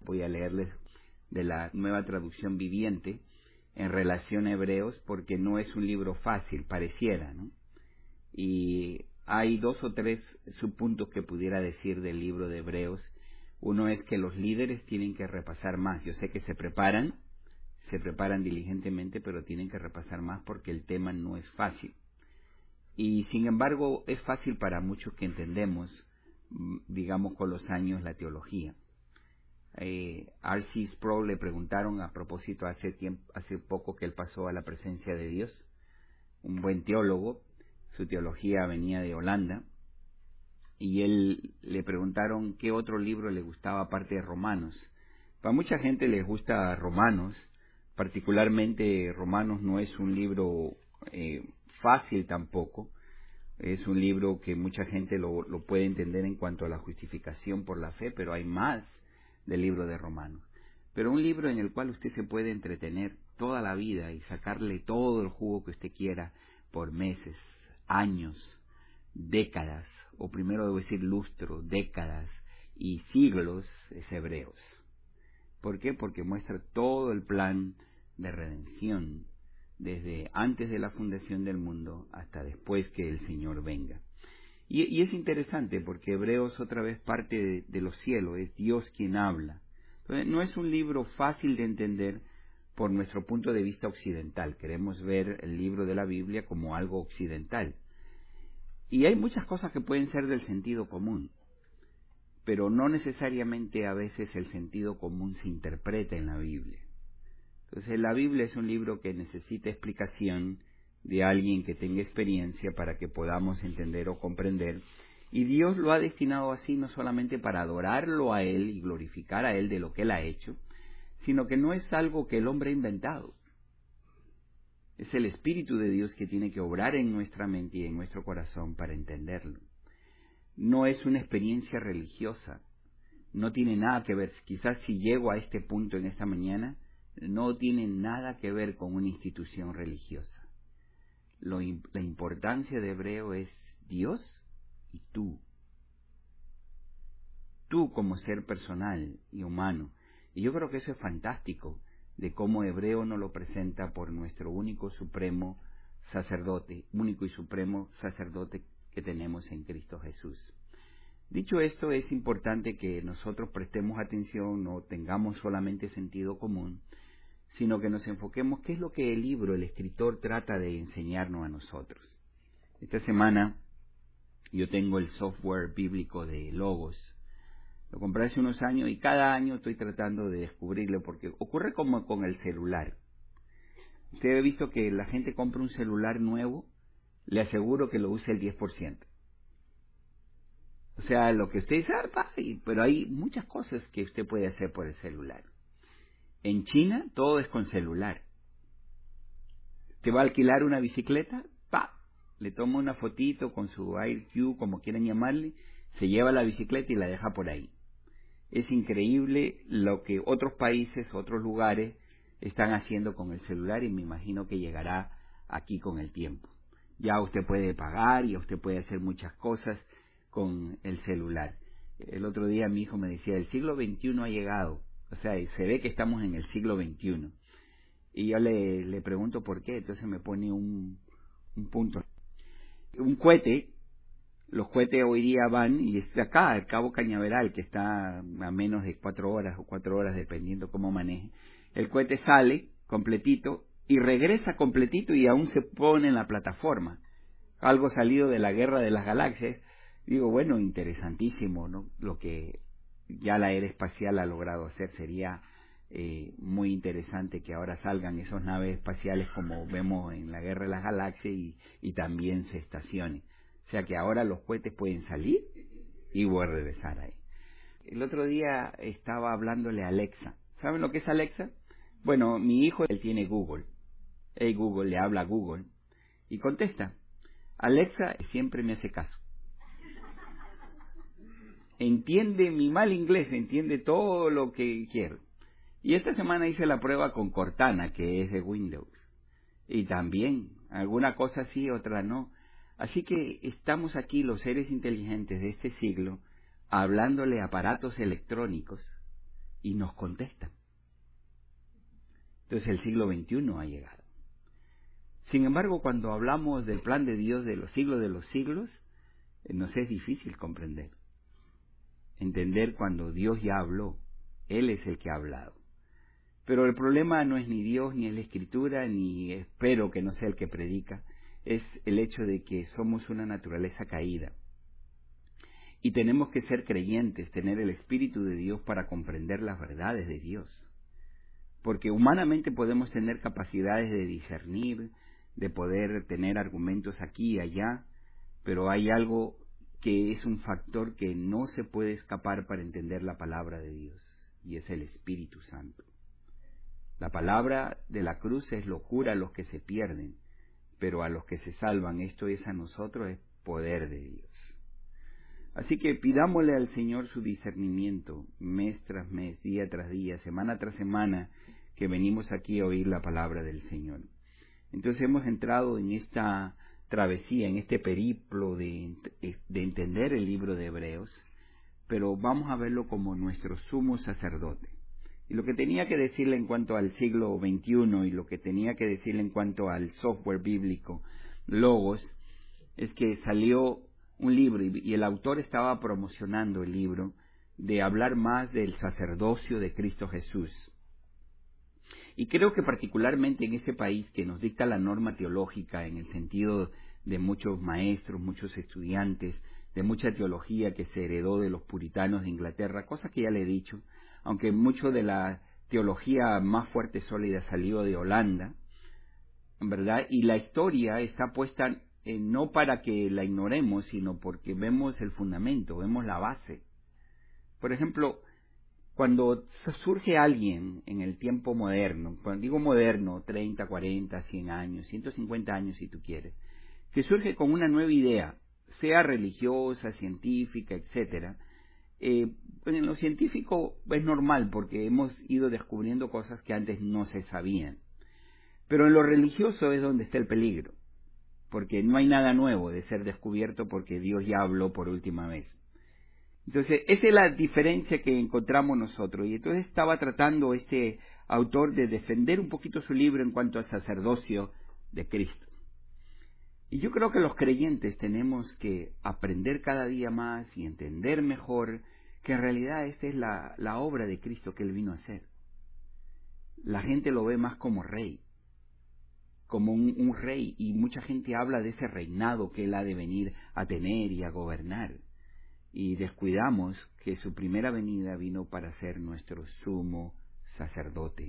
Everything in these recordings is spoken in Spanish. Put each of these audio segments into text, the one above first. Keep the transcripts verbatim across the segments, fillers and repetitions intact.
Voy a leerles de la Nueva Traducción Viviente en relación a Hebreos, porque no es un libro fácil, pareciera, ¿no? Y hay dos o tres subpuntos que pudiera decir del libro de Hebreos. Uno es que los líderes tienen que repasar más. Yo sé que se preparan, se preparan diligentemente, pero tienen que repasar más porque el tema no es fácil. Y sin embargo es fácil para muchos que entendemos, digamos, con los años la teología. Eh, R C Sproul le preguntaron a propósito hace tiempo, hace poco que él pasó a la presencia de Dios, un buen teólogo, su teología venía de Holanda, y él le preguntaron qué otro libro le gustaba aparte de Romanos. Para mucha gente les gusta Romanos, particularmente Romanos no es un libro eh, fácil tampoco, es un libro que mucha gente lo, lo puede entender en cuanto a la justificación por la fe, pero hay más del libro de Romanos. Pero un libro en el cual usted se puede entretener toda la vida y sacarle todo el jugo que usted quiera por meses, años, décadas, o primero debo decir lustro, décadas y siglos, es Hebreos. ¿Por qué? Porque muestra todo el plan de redención, desde antes de la fundación del mundo hasta después que el Señor venga. Y, y es interesante porque Hebreos otra vez parte de, de los cielos, es Dios quien habla. Entonces, no es un libro fácil de entender por nuestro punto de vista occidental. Queremos ver el libro de la Biblia como algo occidental. Y hay muchas cosas que pueden ser del sentido común, pero no necesariamente a veces el sentido común se interpreta en la Biblia. Entonces la Biblia es un libro que necesita explicación de alguien que tenga experiencia para que podamos entender o comprender, y Dios lo ha destinado así no solamente para adorarlo a Él y glorificar a Él de lo que Él ha hecho, sino que no es algo que el hombre ha inventado. Es el Espíritu de Dios que tiene que obrar en nuestra mente y en nuestro corazón para entenderlo. No es una experiencia religiosa, no tiene nada que ver, quizás si llego a este punto en esta mañana, no tiene nada que ver con una institución religiosa. Lo, la importancia de Hebreo es Dios y tú. Tú como ser personal y humano. Y yo creo que eso es fantástico, de cómo Hebreo nos lo presenta por nuestro único supremo sacerdote, único y supremo sacerdote que tenemos en Cristo Jesús. Dicho esto, es importante que nosotros prestemos atención, no tengamos solamente sentido común, sino que nos enfoquemos qué es lo que el libro, el escritor, trata de enseñarnos a nosotros. Esta semana yo tengo el software bíblico de Logos. Lo compré hace unos años y cada año estoy tratando de descubrirlo, porque ocurre como con el celular. Usted ha visto que la gente compra un celular nuevo, le aseguro que lo use el diez por ciento. O sea, lo que usted dice, ah, pero hay muchas cosas que usted puede hacer por el celular. En China todo es con celular. Te va a alquilar una bicicleta, pa, le toma una fotito con su AirQ, como quieran llamarle, se lleva la bicicleta y la deja por ahí. Es increíble lo que otros países, otros lugares están haciendo con el celular, y me imagino que llegará aquí con el tiempo. Ya usted puede pagar y usted puede hacer muchas cosas con el celular. El otro día mi hijo me decía, el siglo veintiuno ha llegado. O sea, se ve que estamos en el siglo veintiuno. Y yo le, le pregunto por qué, entonces me pone un, un punto. Un cohete, los cohetes hoy día van, y está acá, al Cabo Cañaveral, que está a menos de cuatro horas o cuatro horas, dependiendo cómo maneje. El cohete sale completito y regresa completito y aún se pone en la plataforma. Algo salido de la Guerra de las Galaxias. Digo, bueno, interesantísimo, ¿no? Lo que ya la era espacial ha logrado hacer. Sería eh, muy interesante que ahora salgan esas naves espaciales como vemos en la Guerra de las Galaxias y, y también se estacionen. O sea que ahora los cohetes pueden salir y voy a regresar ahí. El otro día estaba hablándole a Alexa. ¿Saben lo que es Alexa? Bueno, mi hijo, él tiene Google. Hey Google, le habla a Google y contesta. Alexa siempre me hace caso. Entiende mi mal inglés, entiende todo lo que quiero. Y esta semana hice la prueba con Cortana, que es de Windows. Y también, alguna cosa sí, otra no. Así que estamos aquí, los seres inteligentes de este siglo, hablándole a aparatos electrónicos, y nos contestan. Entonces el siglo veintiuno ha llegado. Sin embargo, cuando hablamos del plan de Dios de los siglos de los siglos, nos es difícil comprender. Entender cuando Dios ya habló, Él es el que ha hablado. Pero el problema no es ni Dios, ni es la Escritura, ni espero que no sea el que predica, es el hecho de que somos una naturaleza caída. Y tenemos que ser creyentes, tener el Espíritu de Dios para comprender las verdades de Dios. Porque humanamente podemos tener capacidades de discernir, de poder tener argumentos aquí y allá, pero hay algo que es un factor que no se puede escapar para entender la palabra de Dios, y es el Espíritu Santo. La palabra de la cruz es locura a los que se pierden, pero a los que se salvan, esto es a nosotros, es poder de Dios. Así que pidámosle al Señor su discernimiento, mes tras mes, día tras día, semana tras semana, que venimos aquí a oír la palabra del Señor. Entonces hemos entrado en esta travesía, en este periplo de, de entender el libro de Hebreos, pero vamos a verlo como nuestro sumo sacerdote. Y lo que tenía que decirle en cuanto al siglo veintiuno y lo que tenía que decirle en cuanto al software bíblico, Logos, es que salió un libro y, y el autor estaba promocionando el libro de hablar más del sacerdocio de Cristo Jesús. Y creo que particularmente en ese país que nos dicta la norma teológica en el sentido de muchos maestros, muchos estudiantes, de mucha teología que se heredó de los puritanos de Inglaterra, cosa que ya le he dicho, aunque mucho de la teología más fuerte y sólida salió de Holanda, ¿verdad? Y la historia está puesta eh, no para que la ignoremos, sino porque vemos el fundamento, vemos la base. Por ejemplo, cuando surge alguien en el tiempo moderno, cuando digo moderno, treinta, cuarenta, cien años, ciento cincuenta años si tú quieres, que surge con una nueva idea, sea religiosa, científica, etcétera, eh, en lo científico es normal porque hemos ido descubriendo cosas que antes no se sabían. Pero en lo religioso es donde está el peligro, porque no hay nada nuevo de ser descubierto porque Dios ya habló por última vez. Entonces, esa es la diferencia que encontramos nosotros. Y entonces estaba tratando este autor de defender un poquito su libro en cuanto al sacerdocio de Cristo. Y yo creo que los creyentes tenemos que aprender cada día más y entender mejor que en realidad esta es la, la obra de Cristo que Él vino a hacer. La gente lo ve más como rey, como un, un rey, y mucha gente habla de ese reinado que Él ha de venir a tener y a gobernar. Y descuidamos que su primera venida vino para ser nuestro sumo sacerdote,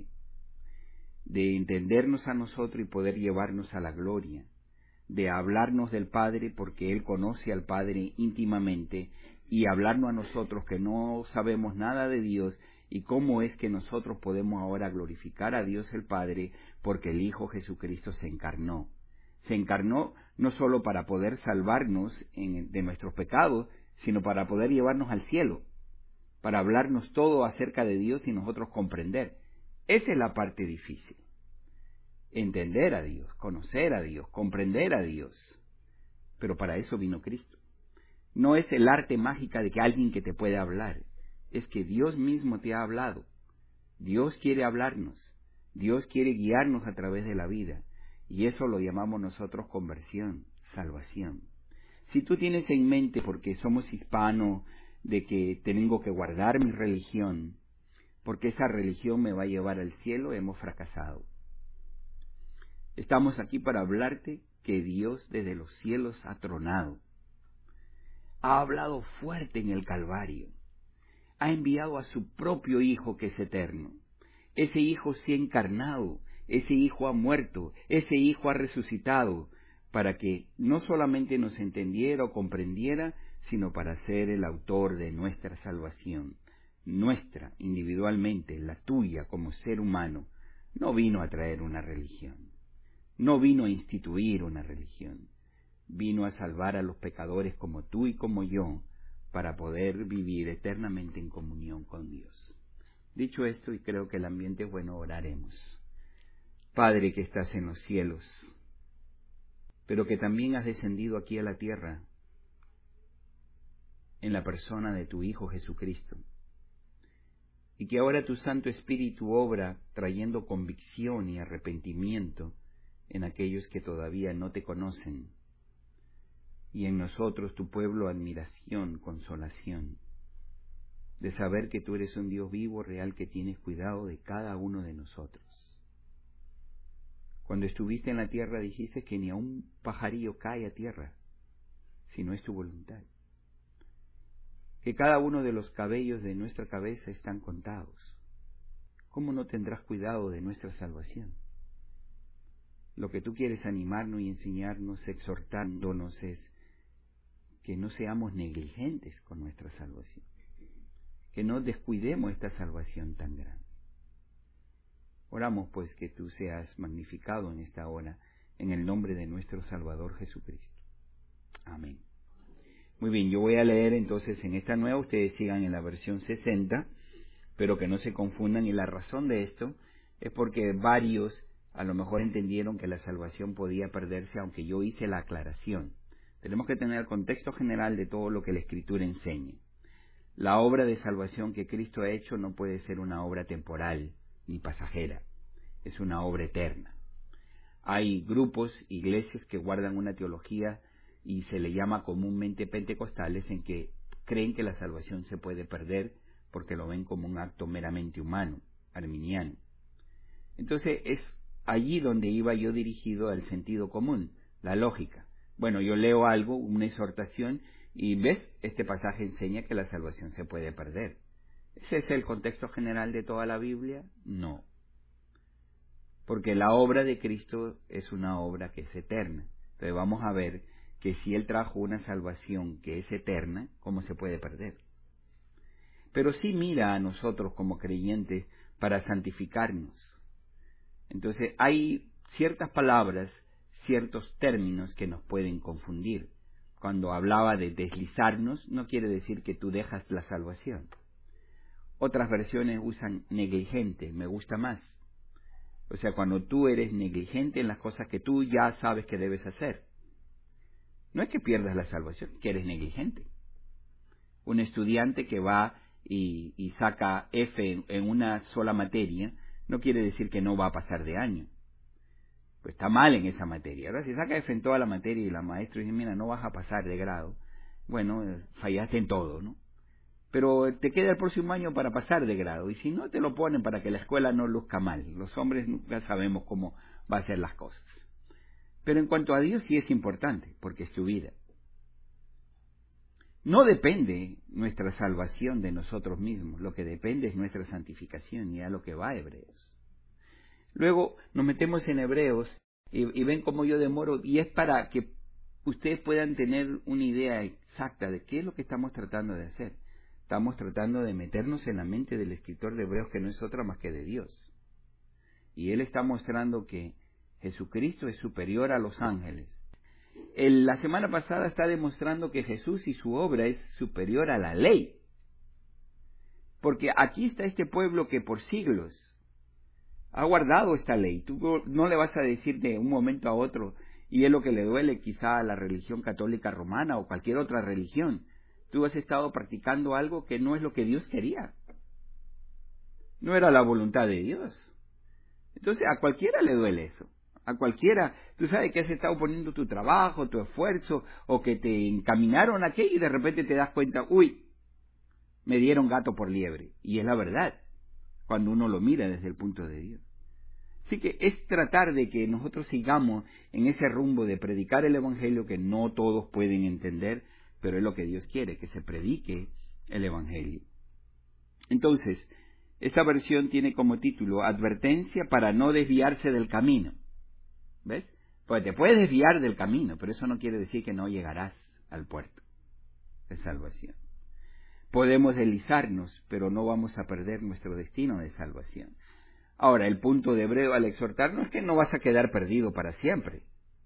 de entendernos a nosotros y poder llevarnos a la gloria, de hablarnos del Padre porque Él conoce al Padre íntimamente y hablarnos a nosotros que no sabemos nada de Dios y cómo es que nosotros podemos ahora glorificar a Dios el Padre porque el Hijo Jesucristo se encarnó. Se encarnó no solo para poder salvarnos en, de nuestros pecados, sino para poder llevarnos al cielo, para hablarnos todo acerca de Dios y nosotros comprender. Esa es la parte difícil. Entender a Dios, conocer a Dios, comprender a Dios. Pero para eso vino Cristo. No es el arte mágica de que alguien que te puede hablar, es que Dios mismo te ha hablado. Dios quiere hablarnos, Dios quiere guiarnos a través de la vida, y eso lo llamamos nosotros conversión, salvación. Si tú tienes en mente, porque somos hispanos, de que tengo que guardar mi religión, porque esa religión me va a llevar al cielo, hemos fracasado. Estamos aquí para hablarte que Dios desde los cielos ha tronado, ha hablado fuerte en el Calvario, ha enviado a su propio Hijo que es eterno. Ese Hijo se ha encarnado, ese Hijo ha muerto, ese Hijo ha resucitado, para que no solamente nos entendiera o comprendiera, sino para ser el autor de nuestra salvación, nuestra individualmente, la tuya como ser humano. No vino a traer una religión, no vino a instituir una religión, vino a salvar a los pecadores como tú y como yo, para poder vivir eternamente en comunión con Dios. Dicho esto, y creo que el ambiente es bueno, oraremos. Padre que estás en los cielos, pero que también has descendido aquí a la tierra en la persona de tu Hijo Jesucristo. y que ahora tu Santo Espíritu obra trayendo convicción y arrepentimiento en aquellos que todavía no te conocen, y en nosotros, tu pueblo, admiración, consolación, de saber que tú eres un Dios vivo, real, que tienes cuidado de cada uno de nosotros. Cuando estuviste en la tierra dijiste que ni a un pajarillo cae a tierra, si no es tu voluntad. Que cada uno de los cabellos de nuestra cabeza están contados. ¿Cómo no tendrás cuidado de nuestra salvación? Lo que tú quieres animarnos y enseñarnos, exhortándonos, es que no seamos negligentes con nuestra salvación, que no descuidemos esta salvación tan grande. Oramos pues que tú seas magnificado en esta hora, en el nombre de nuestro Salvador Jesucristo. Amén. Muy bien, yo voy a leer entonces en esta nueva, ustedes sigan en la versión sesenta, pero que no se confundan, y la razón de esto es porque varios a lo mejor entendieron que la salvación podía perderse, aunque yo hice la aclaración. Tenemos que tener el contexto general de todo lo que la Escritura enseña. La obra de salvación que Cristo ha hecho no puede ser una obra temporal ni pasajera, es una obra eterna. Hay grupos, iglesias que guardan una teología y se le llama comúnmente pentecostales, en que creen que la salvación se puede perder porque lo ven como un acto meramente humano, arminiano. Entonces es allí donde iba yo dirigido al sentido común, la lógica. Bueno, yo leo algo, una exhortación, y ves, este pasaje enseña que la salvación se puede perder. ¿Ese es el contexto general de toda la Biblia? No. Porque la obra de Cristo es una obra que es eterna. Entonces vamos a ver que si Él trajo una salvación que es eterna, ¿cómo se puede perder? Pero sí mira a nosotros como creyentes para santificarnos. Entonces hay ciertas palabras, ciertos términos que nos pueden confundir. Cuando hablaba de deslizarnos, no quiere decir que tú dejas la salvación. Otras versiones usan negligente, me gusta más. O sea, cuando tú eres negligente en las cosas que tú ya sabes que debes hacer. No es que pierdas la salvación, que eres negligente. Un estudiante que va y, y saca F en, en una sola materia, no quiere decir que no va a pasar de año. Pues está mal en esa materia. Ahora, si saca F en toda la materia y la maestra dice, mira, no vas a pasar de grado, bueno, fallaste en todo, ¿no? Pero te queda el próximo año para pasar de grado, y si no, te lo ponen para que la escuela no luzca mal. Los hombres nunca sabemos cómo va a ser las cosas. Pero en cuanto a Dios sí es importante, porque es tu vida. No depende nuestra salvación de nosotros mismos, lo que depende es nuestra santificación, y a lo que va Hebreos. Luego nos metemos en Hebreos, y, y ven cómo yo demoro, y es para que ustedes puedan tener una idea exacta de qué es lo que estamos tratando de hacer. Estamos tratando de meternos en la mente del escritor de Hebreos, que no es otra más que de Dios. Y él está mostrando que Jesucristo es superior a los ángeles. El, la semana pasada está demostrando que Jesús y su obra es superior a la ley. Porque aquí está este pueblo que por siglos ha guardado esta ley. Tú no le vas a decir de un momento a otro, y es lo que le duele quizá a la religión católica romana o cualquier otra religión. Tú has estado practicando algo que no es lo que Dios quería. No era la voluntad de Dios. Entonces a cualquiera le duele eso. A cualquiera. Tú sabes que has estado poniendo tu trabajo, tu esfuerzo, o que te encaminaron a aquello y de repente te das cuenta, uy, me dieron gato por liebre. Y es la verdad, cuando uno lo mira desde el punto de Dios. Así que es tratar de que nosotros sigamos en ese rumbo de predicar el Evangelio que no todos pueden entender, pero es lo que Dios quiere, que se predique el Evangelio. Entonces, esta versión tiene como título Advertencia para no desviarse del camino. ¿Ves? Pues te puedes desviar del camino, pero eso no quiere decir que no llegarás al puerto de salvación. Podemos deslizarnos, pero no vamos a perder nuestro destino de salvación. Ahora, el punto de Hebreo al exhortarnos es que no vas a quedar perdido para siempre.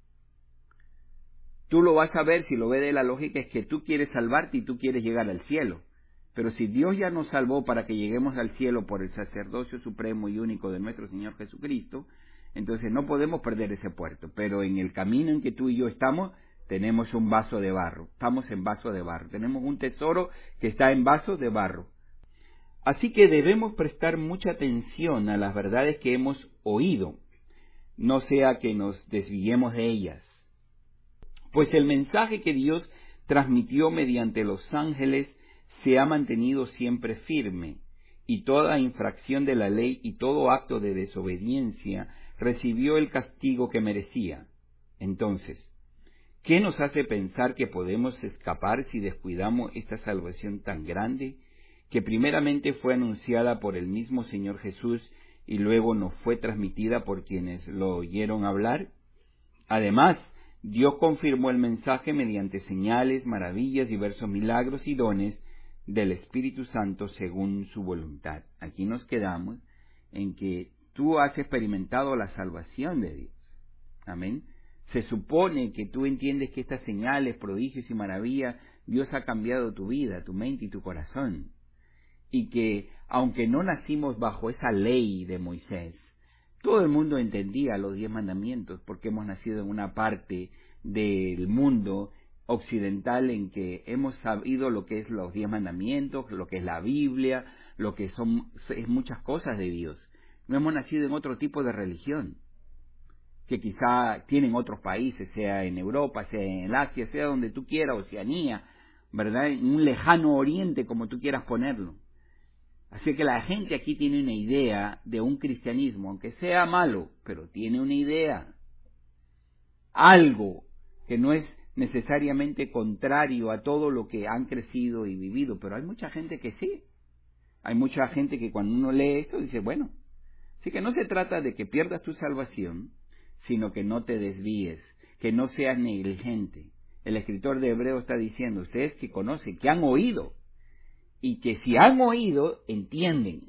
Tú lo vas a ver, si lo ves de la lógica, es que tú quieres salvarte y tú quieres llegar al cielo. Pero si Dios ya nos salvó para que lleguemos al cielo por el sacerdocio supremo y único de nuestro Señor Jesucristo, entonces no podemos perder ese puerto. Pero en el camino en que tú y yo estamos, tenemos un vaso de barro. Estamos en vaso de barro. Tenemos un tesoro que está en vaso de barro. Así que debemos prestar mucha atención a las verdades que hemos oído, no sea que nos desviemos de ellas. Pues el mensaje que Dios transmitió mediante los ángeles se ha mantenido siempre firme, y toda infracción de la ley y todo acto de desobediencia recibió el castigo que merecía. Entonces, ¿qué nos hace pensar que podemos escapar si descuidamos esta salvación tan grande, que primeramente fue anunciada por el mismo Señor Jesús y luego nos fue transmitida por quienes lo oyeron hablar? Además, Dios confirmó el mensaje mediante señales, maravillas, diversos milagros y dones del Espíritu Santo según su voluntad. Aquí nos quedamos en que tú has experimentado la salvación de Dios. Amén. Se supone que tú entiendes que estas señales, prodigios y maravillas, Dios ha cambiado tu vida, tu mente y tu corazón. Y que, aunque no nacimos bajo esa ley de Moisés, todo el mundo entendía los diez mandamientos, porque hemos nacido en una parte del mundo occidental en que hemos sabido lo que es los diez mandamientos, lo que es la Biblia, lo que son es muchas cosas de Dios. No hemos nacido en otro tipo de religión, que quizá tienen otros países, sea en Europa, sea en el Asia, sea donde tú quieras, Oceanía, ¿verdad? En un lejano oriente, como tú quieras ponerlo. Así que la gente aquí tiene una idea de un cristianismo, aunque sea malo, pero tiene una idea. Algo que no es necesariamente contrario a todo lo que han crecido y vivido, pero hay mucha gente que sí. Hay mucha gente que cuando uno lee esto dice, bueno, así que no se trata de que pierdas tu salvación, sino que no te desvíes, que no seas negligente. El escritor de Hebreos está diciendo, ustedes que conocen, que han oído, y que si han oído, entienden,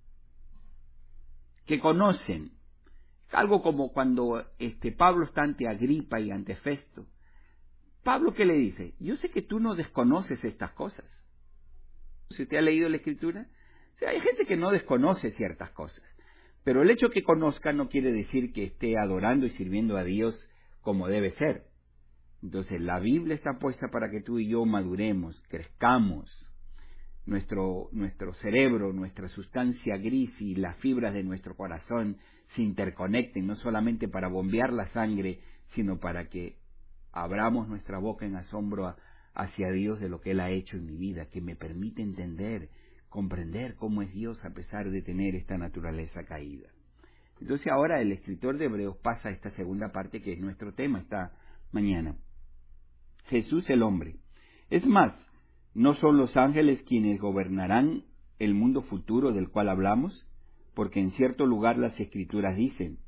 que conocen. Algo como cuando este Pablo está ante Agripa y ante Festo. Pablo, ¿qué le dice? Yo sé que tú no desconoces estas cosas. Si usted ha leído la Escritura, o sea, hay gente que no desconoce ciertas cosas, pero el hecho que conozca no quiere decir que esté adorando y sirviendo a Dios como debe ser. Entonces, la Biblia está puesta para que tú y yo maduremos, crezcamos. Nuestro, nuestro cerebro, nuestra sustancia gris y las fibras de nuestro corazón se interconecten, no solamente para bombear la sangre, sino para que abramos nuestra boca en asombro a, hacia Dios de lo que Él ha hecho en mi vida, que me permite entender, comprender cómo es Dios a pesar de tener esta naturaleza caída. Entonces ahora el escritor de Hebreos pasa a esta segunda parte que es nuestro tema esta mañana. Jesús el hombre. Es más, ¿no son los ángeles quienes gobernarán el mundo futuro del cual hablamos? Porque en cierto lugar las Escrituras dicen,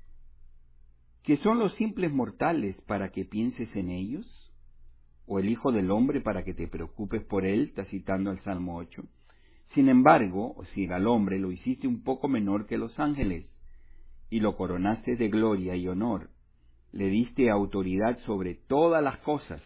¿que son los simples mortales para que pienses en ellos? ¿O el Hijo del Hombre para que te preocupes por él? Está citando al Salmo ocho. Sin embargo, o si al hombre lo hiciste un poco menor que los ángeles, y lo coronaste de gloria y honor, le diste autoridad sobre todas las cosas.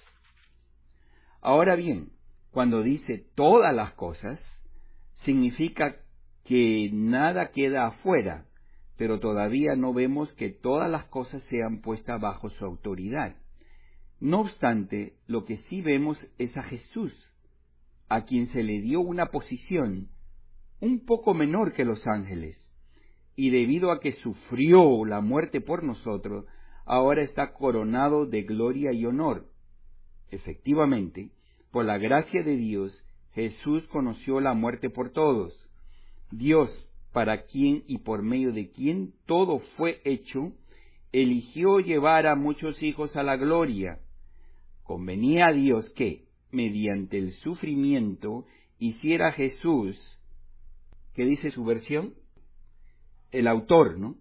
Ahora bien, cuando dice todas las cosas, significa que nada queda afuera, pero todavía no vemos que todas las cosas sean puestas bajo su autoridad. No obstante, lo que sí vemos es a Jesús, a quien se le dio una posición un poco menor que los ángeles, y debido a que sufrió la muerte por nosotros, ahora está coronado de gloria y honor. Efectivamente, por la gracia de Dios, Jesús conoció la muerte por todos. Dios, para quien y por medio de quien todo fue hecho, eligió llevar a muchos hijos a la gloria. Convenía a Dios que, mediante el sufrimiento, hiciera a Jesús, ¿qué dice su versión? El autor, ¿no?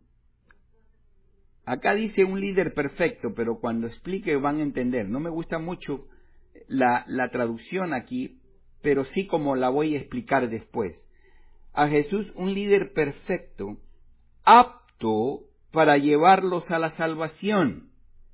Acá dice un líder perfecto, pero cuando explique van a entender. No me gusta mucho la, la traducción aquí, pero sí como la voy a explicar después. A Jesús un líder perfecto, apto para llevarlos a la salvación.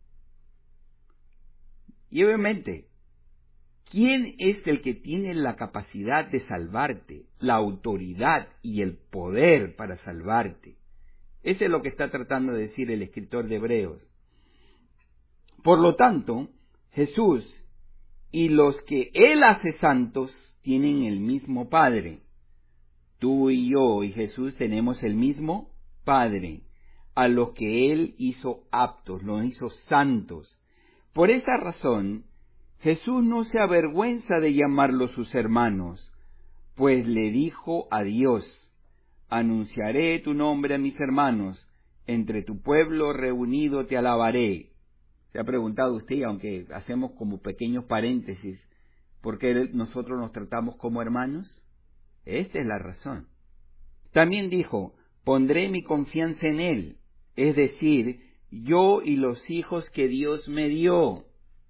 Y obviamente, ¿quién es el que tiene la capacidad de salvarte, la autoridad y el poder para salvarte? Eso es lo que está tratando de decir el escritor de Hebreos. Por lo tanto, Jesús y los que Él hace santos tienen el mismo Padre. Tú y yo y Jesús tenemos el mismo Padre, a los que Él hizo aptos, los hizo santos. Por esa razón, Jesús no se avergüenza de llamarlos sus hermanos, pues le dijo a Dios: anunciaré tu nombre a mis hermanos, entre tu pueblo reunido te alabaré. ¿Se ha preguntado usted, aunque hacemos como pequeños paréntesis, por qué nosotros nos tratamos como hermanos? Esta es la razón. También dijo: pondré mi confianza en Él, es decir, yo y los hijos que Dios me dio.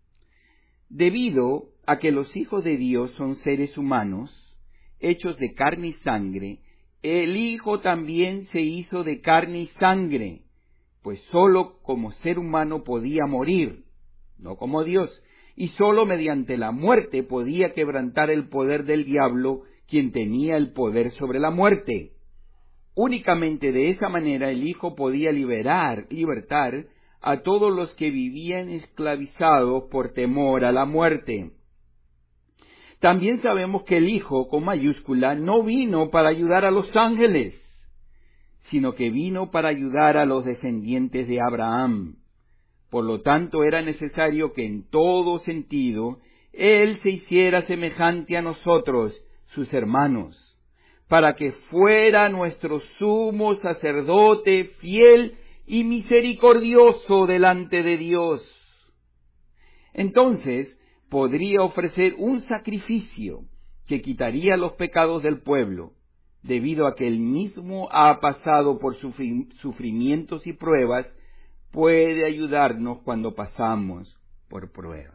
Debido a que los hijos de Dios son seres humanos, hechos de carne y sangre, el Hijo también se hizo de carne y sangre, pues sólo como ser humano podía morir, no como Dios, y sólo mediante la muerte podía quebrantar el poder del diablo, quien tenía el poder sobre la muerte. Únicamente de esa manera el Hijo podía liberar, libertar a todos los que vivían esclavizados por temor a la muerte. También sabemos que el Hijo, con mayúscula, no vino para ayudar a los ángeles, sino que vino para ayudar a los descendientes de Abraham. Por lo tanto, era necesario que en todo sentido Él se hiciera semejante a nosotros, sus hermanos, para que fuera nuestro sumo sacerdote fiel y misericordioso delante de Dios. Entonces podría ofrecer un sacrificio que quitaría los pecados del pueblo, debido a que Él mismo ha pasado por sufrimientos y pruebas, puede ayudarnos cuando pasamos por pruebas.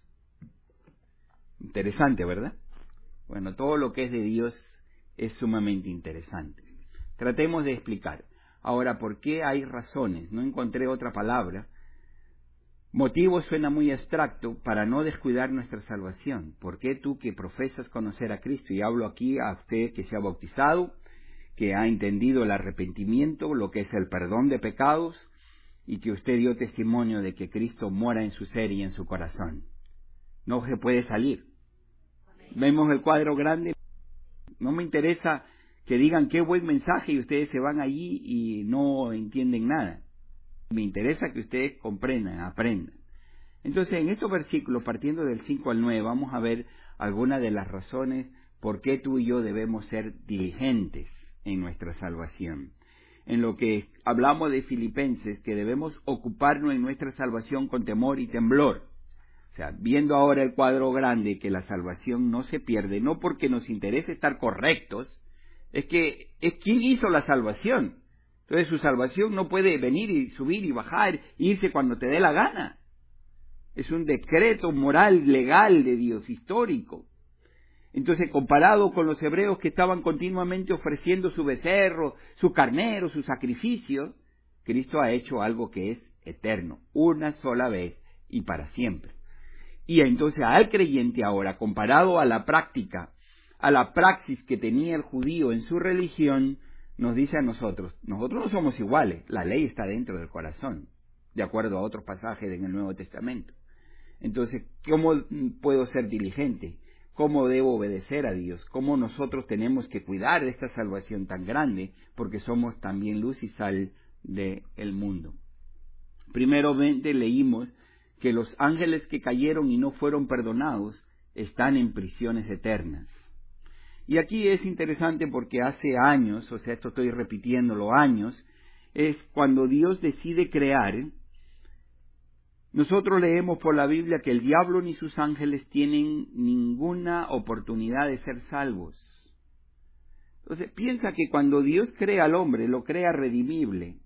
Interesante, ¿verdad? Bueno, todo lo que es de Dios es sumamente interesante. Tratemos de explicar. Ahora, ¿por qué hay razones? No encontré otra palabra. Motivo suena muy abstracto para no descuidar nuestra salvación. ¿Por qué tú que profesas conocer a Cristo? Y hablo aquí a usted que se ha bautizado, que ha entendido el arrepentimiento, lo que es el perdón de pecados, y que usted dio testimonio de que Cristo mora en su ser y en su corazón. No se puede salir. Vemos el cuadro grande. No me interesa que digan qué buen mensaje y ustedes se van allí y no entienden nada. Me interesa que ustedes comprendan, aprendan. Entonces, en estos versículos, partiendo del cinco al nueve, vamos a ver algunas de las razones por qué tú y yo debemos ser diligentes en nuestra salvación. En lo que hablamos de Filipenses, que debemos ocuparnos en nuestra salvación con temor y temblor. O sea, viendo ahora el cuadro grande, que la salvación no se pierde, no porque nos interese estar correctos, es que es quien hizo la salvación. Entonces su salvación no puede venir y subir y bajar, e irse cuando te dé la gana. Es un decreto moral, legal de Dios, histórico. Entonces, comparado con los hebreos que estaban continuamente ofreciendo su becerro, su carnero, su sacrificio, Cristo ha hecho algo que es eterno, una sola vez y para siempre. Y entonces al creyente ahora, comparado a la práctica, a la praxis que tenía el judío en su religión, nos dice a nosotros, nosotros no somos iguales, la ley está dentro del corazón, de acuerdo a otros pasajes en el Nuevo Testamento. Entonces, ¿cómo puedo ser diligente? ¿Cómo debo obedecer a Dios? ¿Cómo nosotros tenemos que cuidar de esta salvación tan grande? Porque somos también luz y sal del mundo. Primeramente leímos que los ángeles que cayeron y no fueron perdonados están en prisiones eternas. Y aquí es interesante porque hace años, o sea, esto estoy repitiéndolo, años, es cuando Dios decide crear. Nosotros leemos por la Biblia que el diablo ni sus ángeles tienen ninguna oportunidad de ser salvos. Entonces, piensa que cuando Dios crea al hombre, lo crea redimible.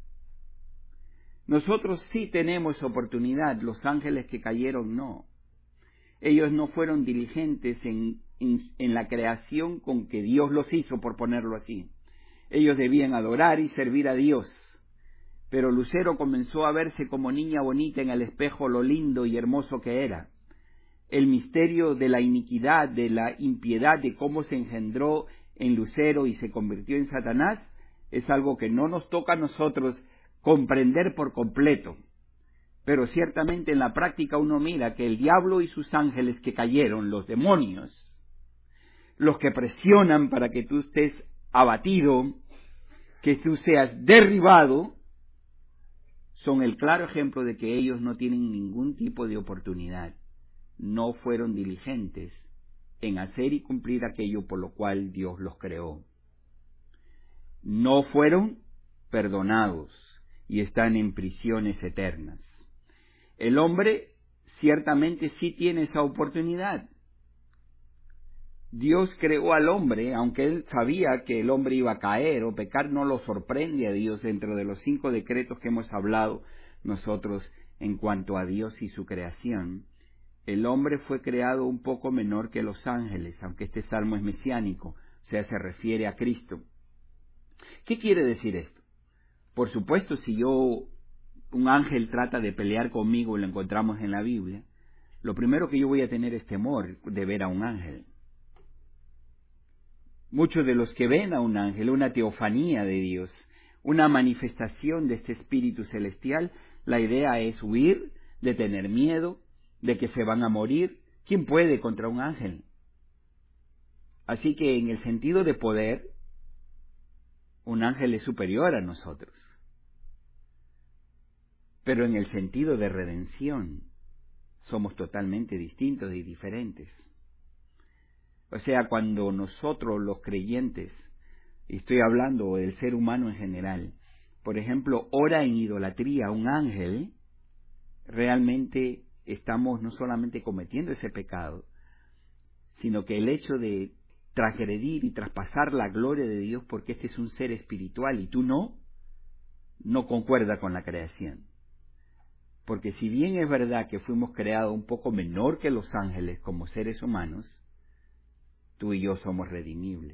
Nosotros sí tenemos oportunidad, los ángeles que cayeron no. Ellos no fueron diligentes en, en, en la creación con que Dios los hizo, por ponerlo así. Ellos debían adorar y servir a Dios. Pero Lucero comenzó a verse como niña bonita en el espejo lo lindo y hermoso que era. El misterio de la iniquidad, de la impiedad, de cómo se engendró en Lucero y se convirtió en Satanás, es algo que no nos toca a nosotros comprender por completo. Pero ciertamente en la práctica uno mira que el diablo y sus ángeles que cayeron, los demonios, los que presionan para que tú estés abatido, que tú seas derribado, son el claro ejemplo de que ellos no tienen ningún tipo de oportunidad. No fueron diligentes en hacer y cumplir aquello por lo cual Dios los creó. No fueron perdonados y están en prisiones eternas. El hombre ciertamente sí tiene esa oportunidad. Dios creó al hombre, aunque él sabía que el hombre iba a caer o pecar, no lo sorprende a Dios dentro de los cinco decretos que hemos hablado nosotros en cuanto a Dios y su creación. El hombre fue creado un poco menor que los ángeles, aunque este salmo es mesiánico, o sea, se refiere a Cristo. ¿Qué quiere decir esto? Por supuesto, si yo, un ángel trata de pelear conmigo y lo encontramos en la Biblia, lo primero que yo voy a tener es temor de ver a un ángel. Muchos de los que ven a un ángel, una teofanía de Dios, una manifestación de este espíritu celestial, la idea es huir, de tener miedo, de que se van a morir. ¿Quién puede contra un ángel? Así que en el sentido de poder, un ángel es superior a nosotros. Pero en el sentido de redención, somos totalmente distintos y diferentes. O sea, cuando nosotros los creyentes, y estoy hablando del ser humano en general, por ejemplo, ora en idolatría a un ángel, realmente estamos no solamente cometiendo ese pecado, sino que el hecho de transgredir y traspasar la gloria de Dios, porque este es un ser espiritual y tú no, no concuerda con la creación. Porque si bien es verdad que fuimos creados un poco menor que los ángeles como seres humanos, tú y yo somos redimibles.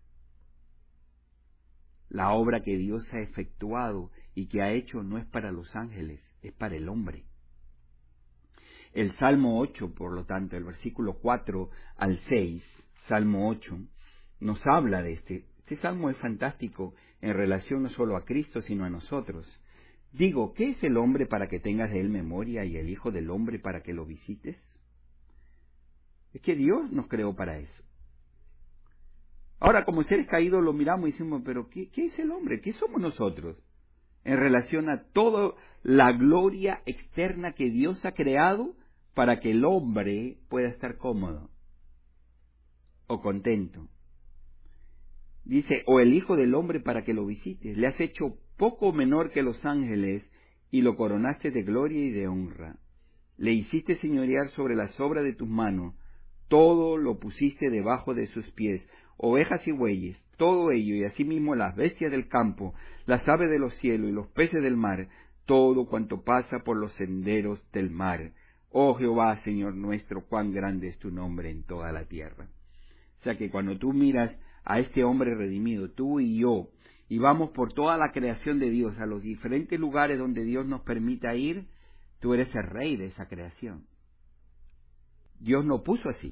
La obra que Dios ha efectuado y que ha hecho no es para los ángeles, es para el hombre. El Salmo ocho, por lo tanto, el versículo cuatro al seis, Salmo ocho, nos habla de este. Este salmo es fantástico en relación no solo a Cristo, sino a nosotros. Digo, ¿qué es el hombre para que tengas de él memoria y el hijo del hombre para que lo visites? Es que Dios nos creó para eso. Ahora, como seres caídos lo miramos y decimos, pero ¿qué, qué es el hombre? ¿Qué somos nosotros? En relación a toda la gloria externa que Dios ha creado para que el hombre pueda estar cómodo o contento. Dice, o el hijo del hombre para que lo visites. Le has hecho poco menor que los ángeles y lo coronaste de gloria y de honra. Le hiciste señorear sobre las obras de tus manos. Todo lo pusiste debajo de sus pies, ovejas y bueyes, todo ello, y asimismo las bestias del campo, las aves de los cielos y los peces del mar, todo cuanto pasa por los senderos del mar. Oh Jehová, Señor nuestro, cuán grande es tu nombre en toda la tierra. O sea que cuando tú miras a este hombre redimido, tú y yo, y vamos por toda la creación de Dios, a los diferentes lugares donde Dios nos permita ir, tú eres el rey de esa creación. Dios no puso así.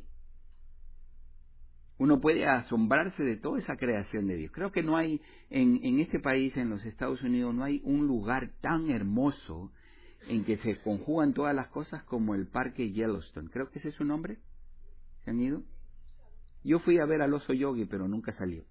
Uno puede asombrarse de toda esa creación de Dios. Creo que no hay, en, en este país, en los Estados Unidos, no hay un lugar tan hermoso en que se conjugan todas las cosas como el parque Yellowstone. Creo que ese es su nombre. ¿Se han ido? Yo fui a ver al oso Yogi, pero nunca salió.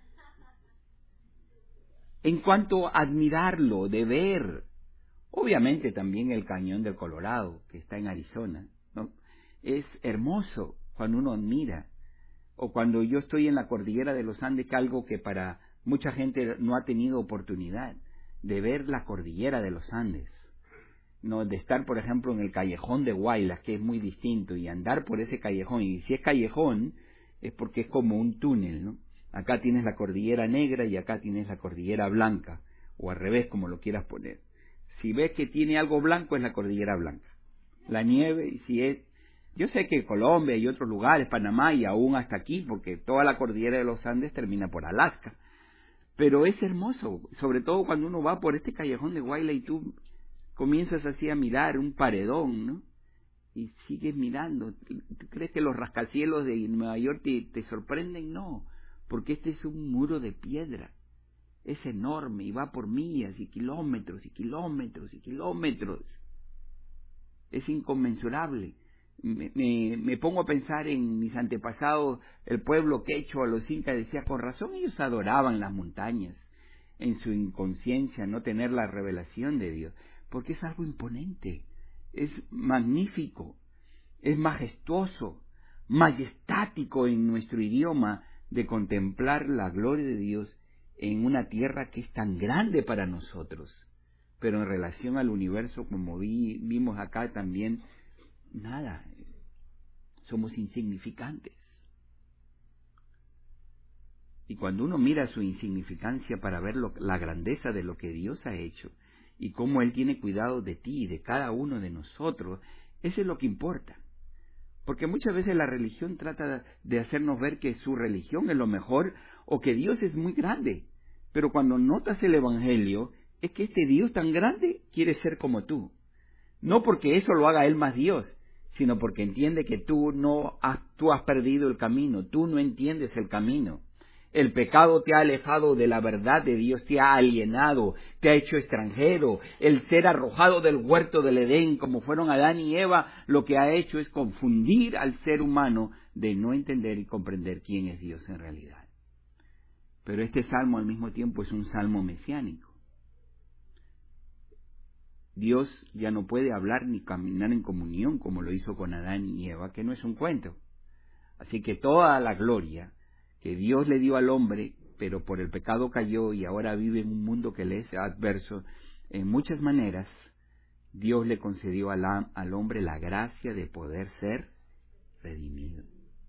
En cuanto a admirarlo, de ver, obviamente también el cañón del Colorado, que está en Arizona, ¿no? Es hermoso cuando uno admira. O cuando yo estoy en la cordillera de los Andes, que algo que para mucha gente no ha tenido oportunidad, de ver la cordillera de los Andes, no, de estar, por ejemplo, en el callejón de Guaylas, que es muy distinto, y andar por ese callejón, y si es callejón, es porque es como un túnel, ¿no? Acá tienes la cordillera negra y acá tienes la cordillera blanca, o al revés, como lo quieras poner. Si ves que tiene algo blanco, es la cordillera blanca. La nieve, y si es... Yo sé que Colombia y otros lugares, Panamá y aún hasta aquí, porque toda la cordillera de los Andes termina por Alaska. Pero es hermoso, sobre todo cuando uno va por este callejón de Guayla y tú comienzas así a mirar un paredón, ¿no? Y sigues mirando. ¿Tú crees que los rascacielos de Nueva York te, te sorprenden? No, porque este es un muro de piedra. Es enorme y va por millas y kilómetros y kilómetros y kilómetros. Es inconmensurable. Me, me, me pongo a pensar en mis antepasados, el pueblo quechua, los incas, decía, con razón ellos adoraban las montañas, en su inconsciencia, no tener la revelación de Dios, porque es algo imponente, es magnífico, es majestuoso, majestático en nuestro idioma, de contemplar la gloria de Dios en una tierra que es tan grande para nosotros, pero en relación al universo, como vi, vimos acá también, nada, somos insignificantes. Y cuando uno mira su insignificancia para ver lo, la grandeza de lo que Dios ha hecho y cómo Él tiene cuidado de ti y de cada uno de nosotros, eso es lo que importa. Porque muchas veces la religión trata de hacernos ver que su religión es lo mejor o que Dios es muy grande. Pero cuando notas el Evangelio, es que este Dios tan grande quiere ser como tú. No porque eso lo haga Él más Dios, sino porque entiende que tú no has, tú has perdido el camino, tú no entiendes el camino. El pecado te ha alejado de la verdad de Dios, te ha alienado, te ha hecho extranjero. El ser arrojado del huerto del Edén, como fueron Adán y Eva, lo que ha hecho es confundir al ser humano de no entender y comprender quién es Dios en realidad. Pero este salmo al mismo tiempo es un salmo mesiánico. Dios ya no puede hablar ni caminar en comunión como lo hizo con Adán y Eva, que no es un cuento. Así que toda la gloria que Dios le dio al hombre, pero por el pecado cayó y ahora vive en un mundo que le es adverso, en muchas maneras Dios le concedió al, al hombre la gracia de poder ser redimido.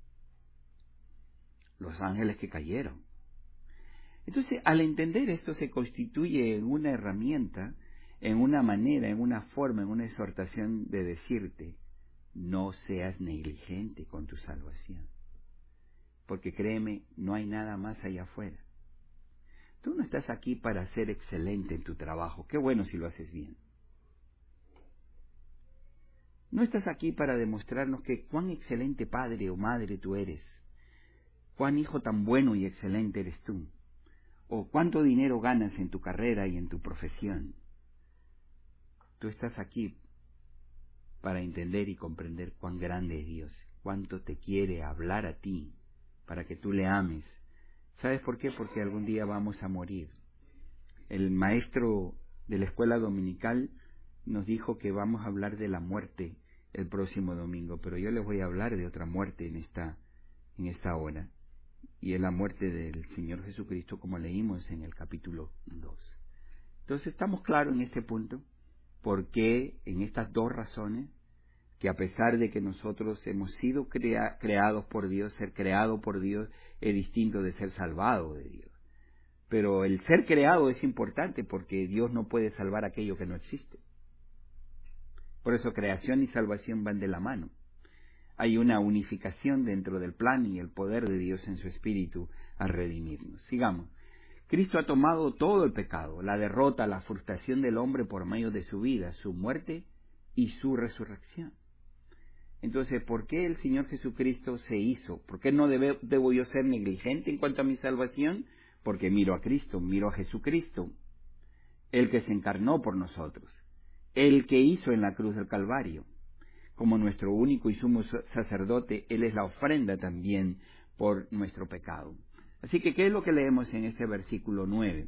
Los ángeles que cayeron. Entonces, al entender esto, se constituye en una herramienta, en una manera, en una forma, en una exhortación de decirte, no seas negligente con tu salvación. Porque créeme, no hay nada más allá afuera. Tú no estás aquí para ser excelente en tu trabajo. Qué bueno si lo haces bien. No estás aquí para demostrarnos que cuán excelente padre o madre tú eres. Cuán hijo tan bueno y excelente eres tú. O cuánto dinero ganas en tu carrera y en tu profesión. Tú estás aquí para entender y comprender cuán grande es Dios. Cuánto te quiere hablar a ti, para que tú le ames. ¿Sabes por qué? Porque algún día vamos a morir. El maestro de la escuela dominical nos dijo que vamos a hablar de la muerte el próximo domingo, pero yo les voy a hablar de otra muerte en esta, en esta hora, y es la muerte del Señor Jesucristo, como leímos en el capítulo dos. Entonces estamos claros en este punto, porque en estas dos razones, que a pesar de que nosotros hemos sido crea, creados por Dios, ser creado por Dios es distinto de ser salvado de Dios. Pero el ser creado es importante porque Dios no puede salvar aquello que no existe. Por eso creación y salvación van de la mano. Hay una unificación dentro del plan y el poder de Dios en su espíritu a redimirnos. Sigamos. Cristo ha tomado todo el pecado, la derrota, la frustración del hombre por medio de su vida, su muerte y su resurrección. Entonces, ¿por qué el Señor Jesucristo se hizo? ¿Por qué no debe, debo yo ser negligente en cuanto a mi salvación? Porque miro a Cristo, miro a Jesucristo, el que se encarnó por nosotros, el que hizo en la cruz del Calvario. Como nuestro único y sumo sacerdote, Él es la ofrenda también por nuestro pecado. Así que, ¿qué es lo que leemos en este versículo nueve?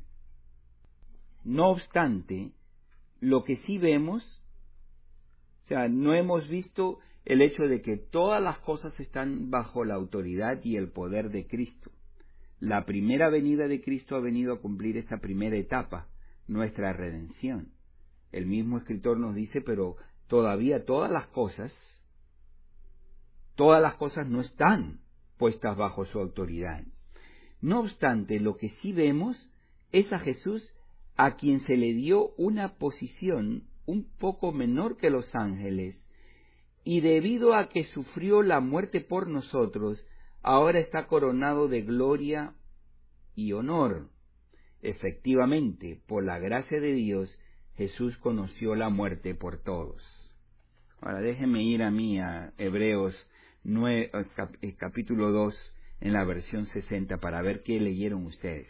No obstante, lo que sí vemos, o sea, no hemos visto el hecho de que todas las cosas están bajo la autoridad y el poder de Cristo. La primera venida de Cristo ha venido a cumplir esta primera etapa, nuestra redención. El mismo escritor nos dice, pero todavía todas las cosas, todas las cosas no están puestas bajo su autoridad. No obstante, lo que sí vemos es a Jesús, a quien se le dio una posición un poco menor que los ángeles, y debido a que sufrió la muerte por nosotros, ahora está coronado de gloria y honor. Efectivamente, por la gracia de Dios, Jesús conoció la muerte por todos. Ahora déjenme ir a mí a Hebreos nueve, capítulo dos, en la versión sesenta, para ver qué leyeron ustedes.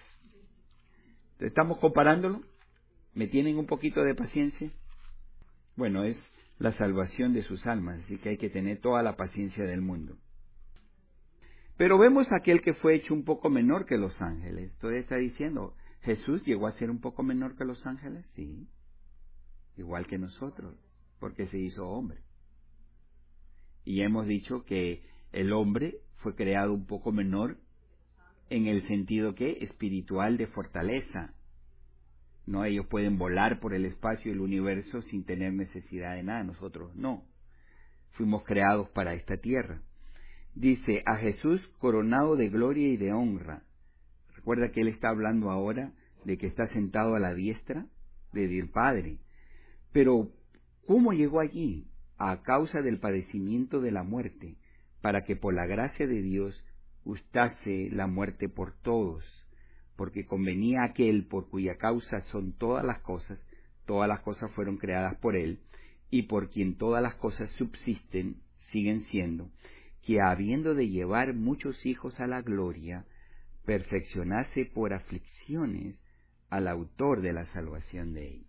¿Estamos comparándolo? ¿Me tienen un poquito de paciencia? Bueno, es la salvación de sus almas, así que hay que tener toda la paciencia del mundo. Pero vemos a aquel que fue hecho un poco menor que los ángeles. Entonces está diciendo, ¿Jesús llegó a ser un poco menor que los ángeles? Sí, igual que nosotros, porque se hizo hombre. Y hemos dicho que el hombre fue creado un poco menor en el sentido que espiritual de fortaleza. No, ellos pueden volar por el espacio y el universo sin tener necesidad de nada, nosotros no. Fuimos creados para esta tierra. Dice, a Jesús coronado de gloria y de honra. Recuerda que él está hablando ahora de que está sentado a la diestra de Dios Padre. Pero, ¿cómo llegó allí? A causa del padecimiento de la muerte, para que por la gracia de Dios gustase la muerte por todos, porque convenía a aquel por cuya causa son todas las cosas, todas las cosas fueron creadas por él, y por quien todas las cosas subsisten, siguen siendo, que habiendo de llevar muchos hijos a la gloria, perfeccionase por aflicciones al autor de la salvación de ellos.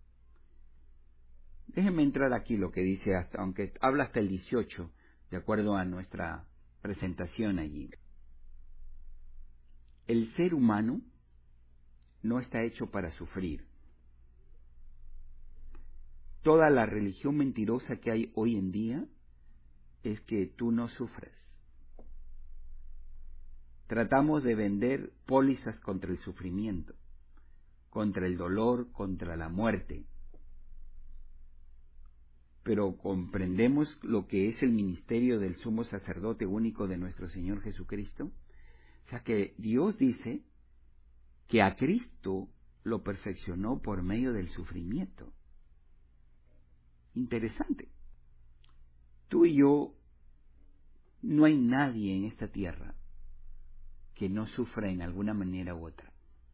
Déjenme entrar aquí lo que dice, hasta, aunque habla hasta el dieciocho, de acuerdo a nuestra presentación allí. El ser humano no está hecho para sufrir. Toda la religión mentirosa que hay hoy en día es que tú no sufras. Tratamos de vender pólizas contra el sufrimiento, contra el dolor, contra la muerte. Pero comprendemos lo que es el ministerio del sumo sacerdote único de nuestro Señor Jesucristo. O sea que Dios dice que a Cristo lo perfeccionó por medio del sufrimiento. Interesante. Tú y yo, no hay nadie en esta tierra que no sufra en alguna manera u otra.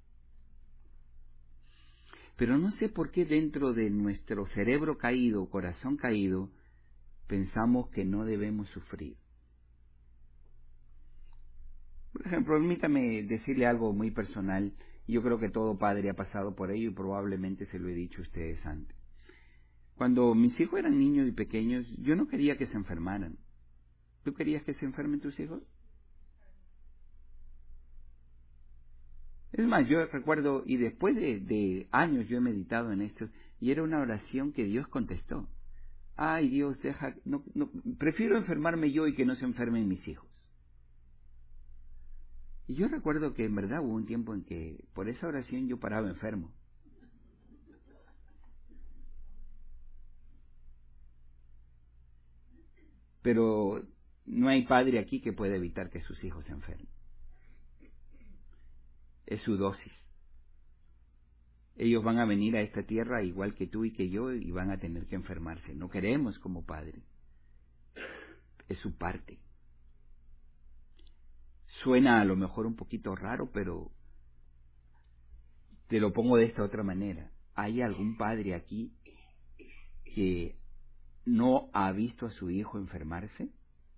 Pero no sé por qué dentro de nuestro cerebro caído, corazón caído, pensamos que no debemos sufrir. Por ejemplo, permítame decirle algo muy personal. Yo creo que todo padre ha pasado por ello y probablemente se lo he dicho a ustedes antes. Cuando mis hijos eran niños y pequeños, yo no quería que se enfermaran. ¿Tú querías que se enfermen tus hijos? Es más, yo recuerdo, y después de, de años yo he meditado en esto, y era una oración que Dios contestó. Ay, Dios, deja, no, no, prefiero enfermarme yo y que no se enfermen mis hijos. Y yo recuerdo que en verdad hubo un tiempo en que por esa oración yo paraba enfermo. Pero no hay padre aquí que pueda evitar que sus hijos se enfermen. Es su dosis. Ellos van a venir a esta tierra igual que tú y que yo y van a tener que enfermarse. No queremos como padre. Es su parte. Suena a lo mejor un poquito raro, pero te lo pongo de esta otra manera. ¿Hay algún padre aquí que no ha visto a su hijo enfermarse?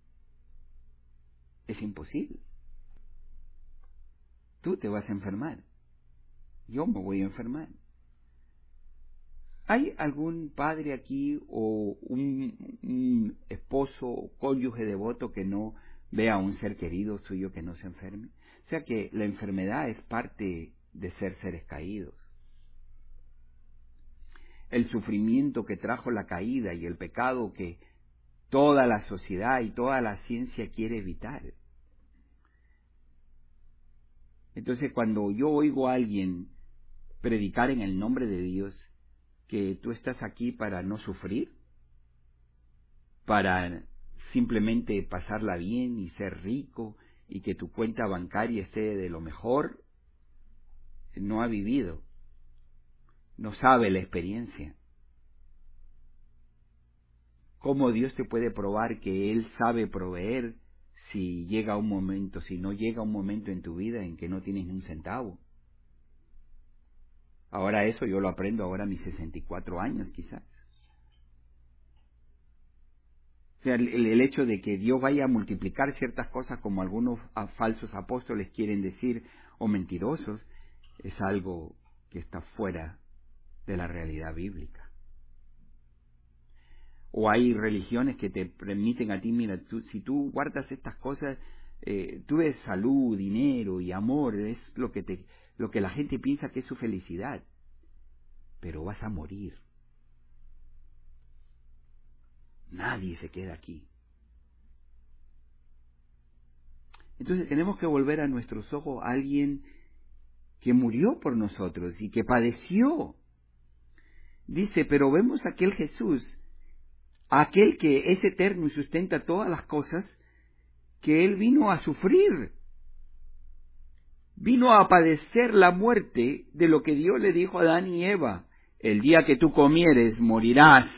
Es imposible. Tú te vas a enfermar. Yo me voy a enfermar. ¿Hay algún padre aquí o un, un esposo o cónyuge devoto que no vea a un ser querido suyo que no se enferme? O sea que la enfermedad es parte de ser seres caídos. El sufrimiento que trajo la caída y el pecado que toda la sociedad y toda la ciencia quiere evitar. Entonces, cuando yo oigo a alguien predicar en el nombre de Dios que tú estás aquí para no sufrir, para simplemente pasarla bien y ser rico y que tu cuenta bancaria esté de lo mejor, no ha vivido, no sabe la experiencia. ¿Cómo Dios te puede probar que Él sabe proveer si llega un momento, si no llega un momento en tu vida en que no tienes ni un centavo? Ahora eso yo lo aprendo ahora a mis sesenta y cuatro años quizás. O sea, el, el hecho de que Dios vaya a multiplicar ciertas cosas como algunos falsos apóstoles quieren decir o mentirosos, es algo que está fuera de la realidad bíblica. O hay religiones que te permiten a ti, mira, tú, si tú guardas estas cosas, eh, tú ves salud, dinero y amor, es lo que, te, lo que la gente piensa que es su felicidad. Pero vas a morir. Nadie se queda aquí. Entonces tenemos que volver a nuestros ojos a alguien que murió por nosotros y que padeció. Dice, pero vemos a aquel Jesús, aquel que es eterno y sustenta todas las cosas, que Él vino a sufrir. Vino a padecer la muerte de lo que Dios le dijo a Adán y Eva. El día que tú comieres, morirás.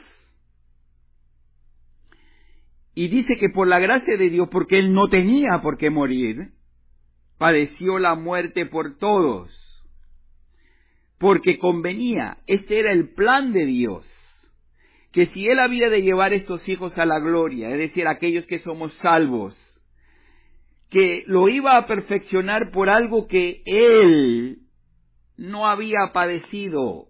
Y dice que por la gracia de Dios, porque Él no tenía por qué morir, padeció la muerte por todos. Porque convenía, este era el plan de Dios, que si Él había de llevar estos hijos a la gloria, es decir, aquellos que somos salvos, que lo iba a perfeccionar por algo que Él no había padecido.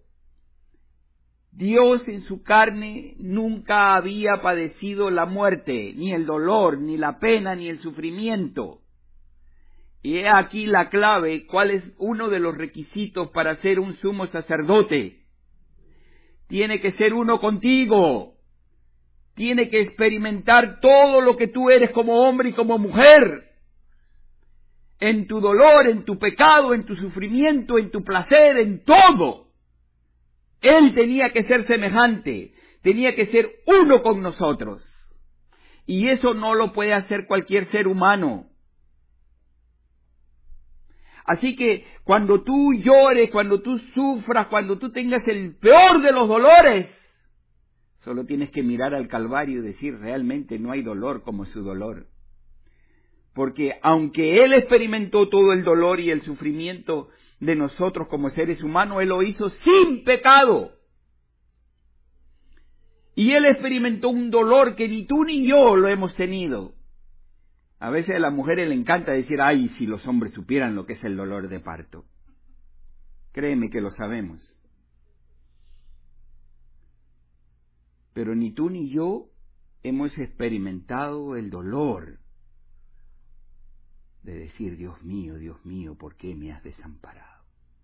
Dios en su carne nunca había padecido la muerte, ni el dolor, ni la pena, ni el sufrimiento. Y he aquí la clave, cuál es uno de los requisitos para ser un sumo sacerdote. Tiene que ser uno contigo. Tiene que experimentar todo lo que tú eres como hombre y como mujer. En tu dolor, en tu pecado, en tu sufrimiento, en tu placer, en todo. Él tenía que ser semejante, tenía que ser uno con nosotros. Y eso no lo puede hacer cualquier ser humano. Así que cuando tú llores, cuando tú sufras, cuando tú tengas el peor de los dolores, solo tienes que mirar al Calvario y decir, realmente no hay dolor como su dolor. Porque aunque Él experimentó todo el dolor y el sufrimiento de nosotros como seres humanos, Él lo hizo sin pecado. Y Él experimentó un dolor que ni tú ni yo lo hemos tenido. A veces a las mujeres le encanta decir, ay, si los hombres supieran lo que es el dolor de parto. Créeme que lo sabemos. Pero ni tú ni yo hemos experimentado el dolor de decir, Dios mío, Dios mío, ¿por qué me has desamparado?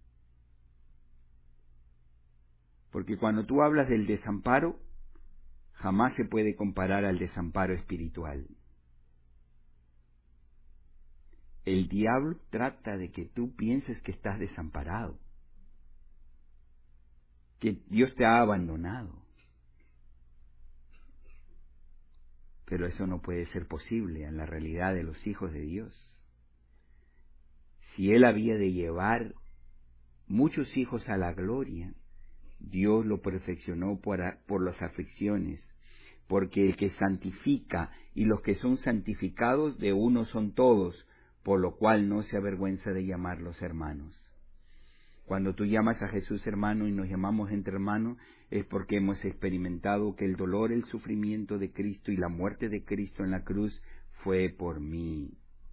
Porque cuando tú hablas del desamparo, jamás se puede comparar al desamparo espiritual. El diablo trata de que tú pienses que estás desamparado, que Dios te ha abandonado. Pero eso no puede ser posible en la realidad de los hijos de Dios. Si Él había de llevar muchos hijos a la gloria, Dios lo perfeccionó por, por las aflicciones, porque el que santifica y los que son santificados de uno son todos, por lo cual no se avergüenza de llamarlos hermanos. Cuando tú llamas a Jesús hermano y nos llamamos entre hermanos, es porque hemos experimentado que el dolor, el sufrimiento de Cristo y la muerte de Cristo en la cruz fue por mí.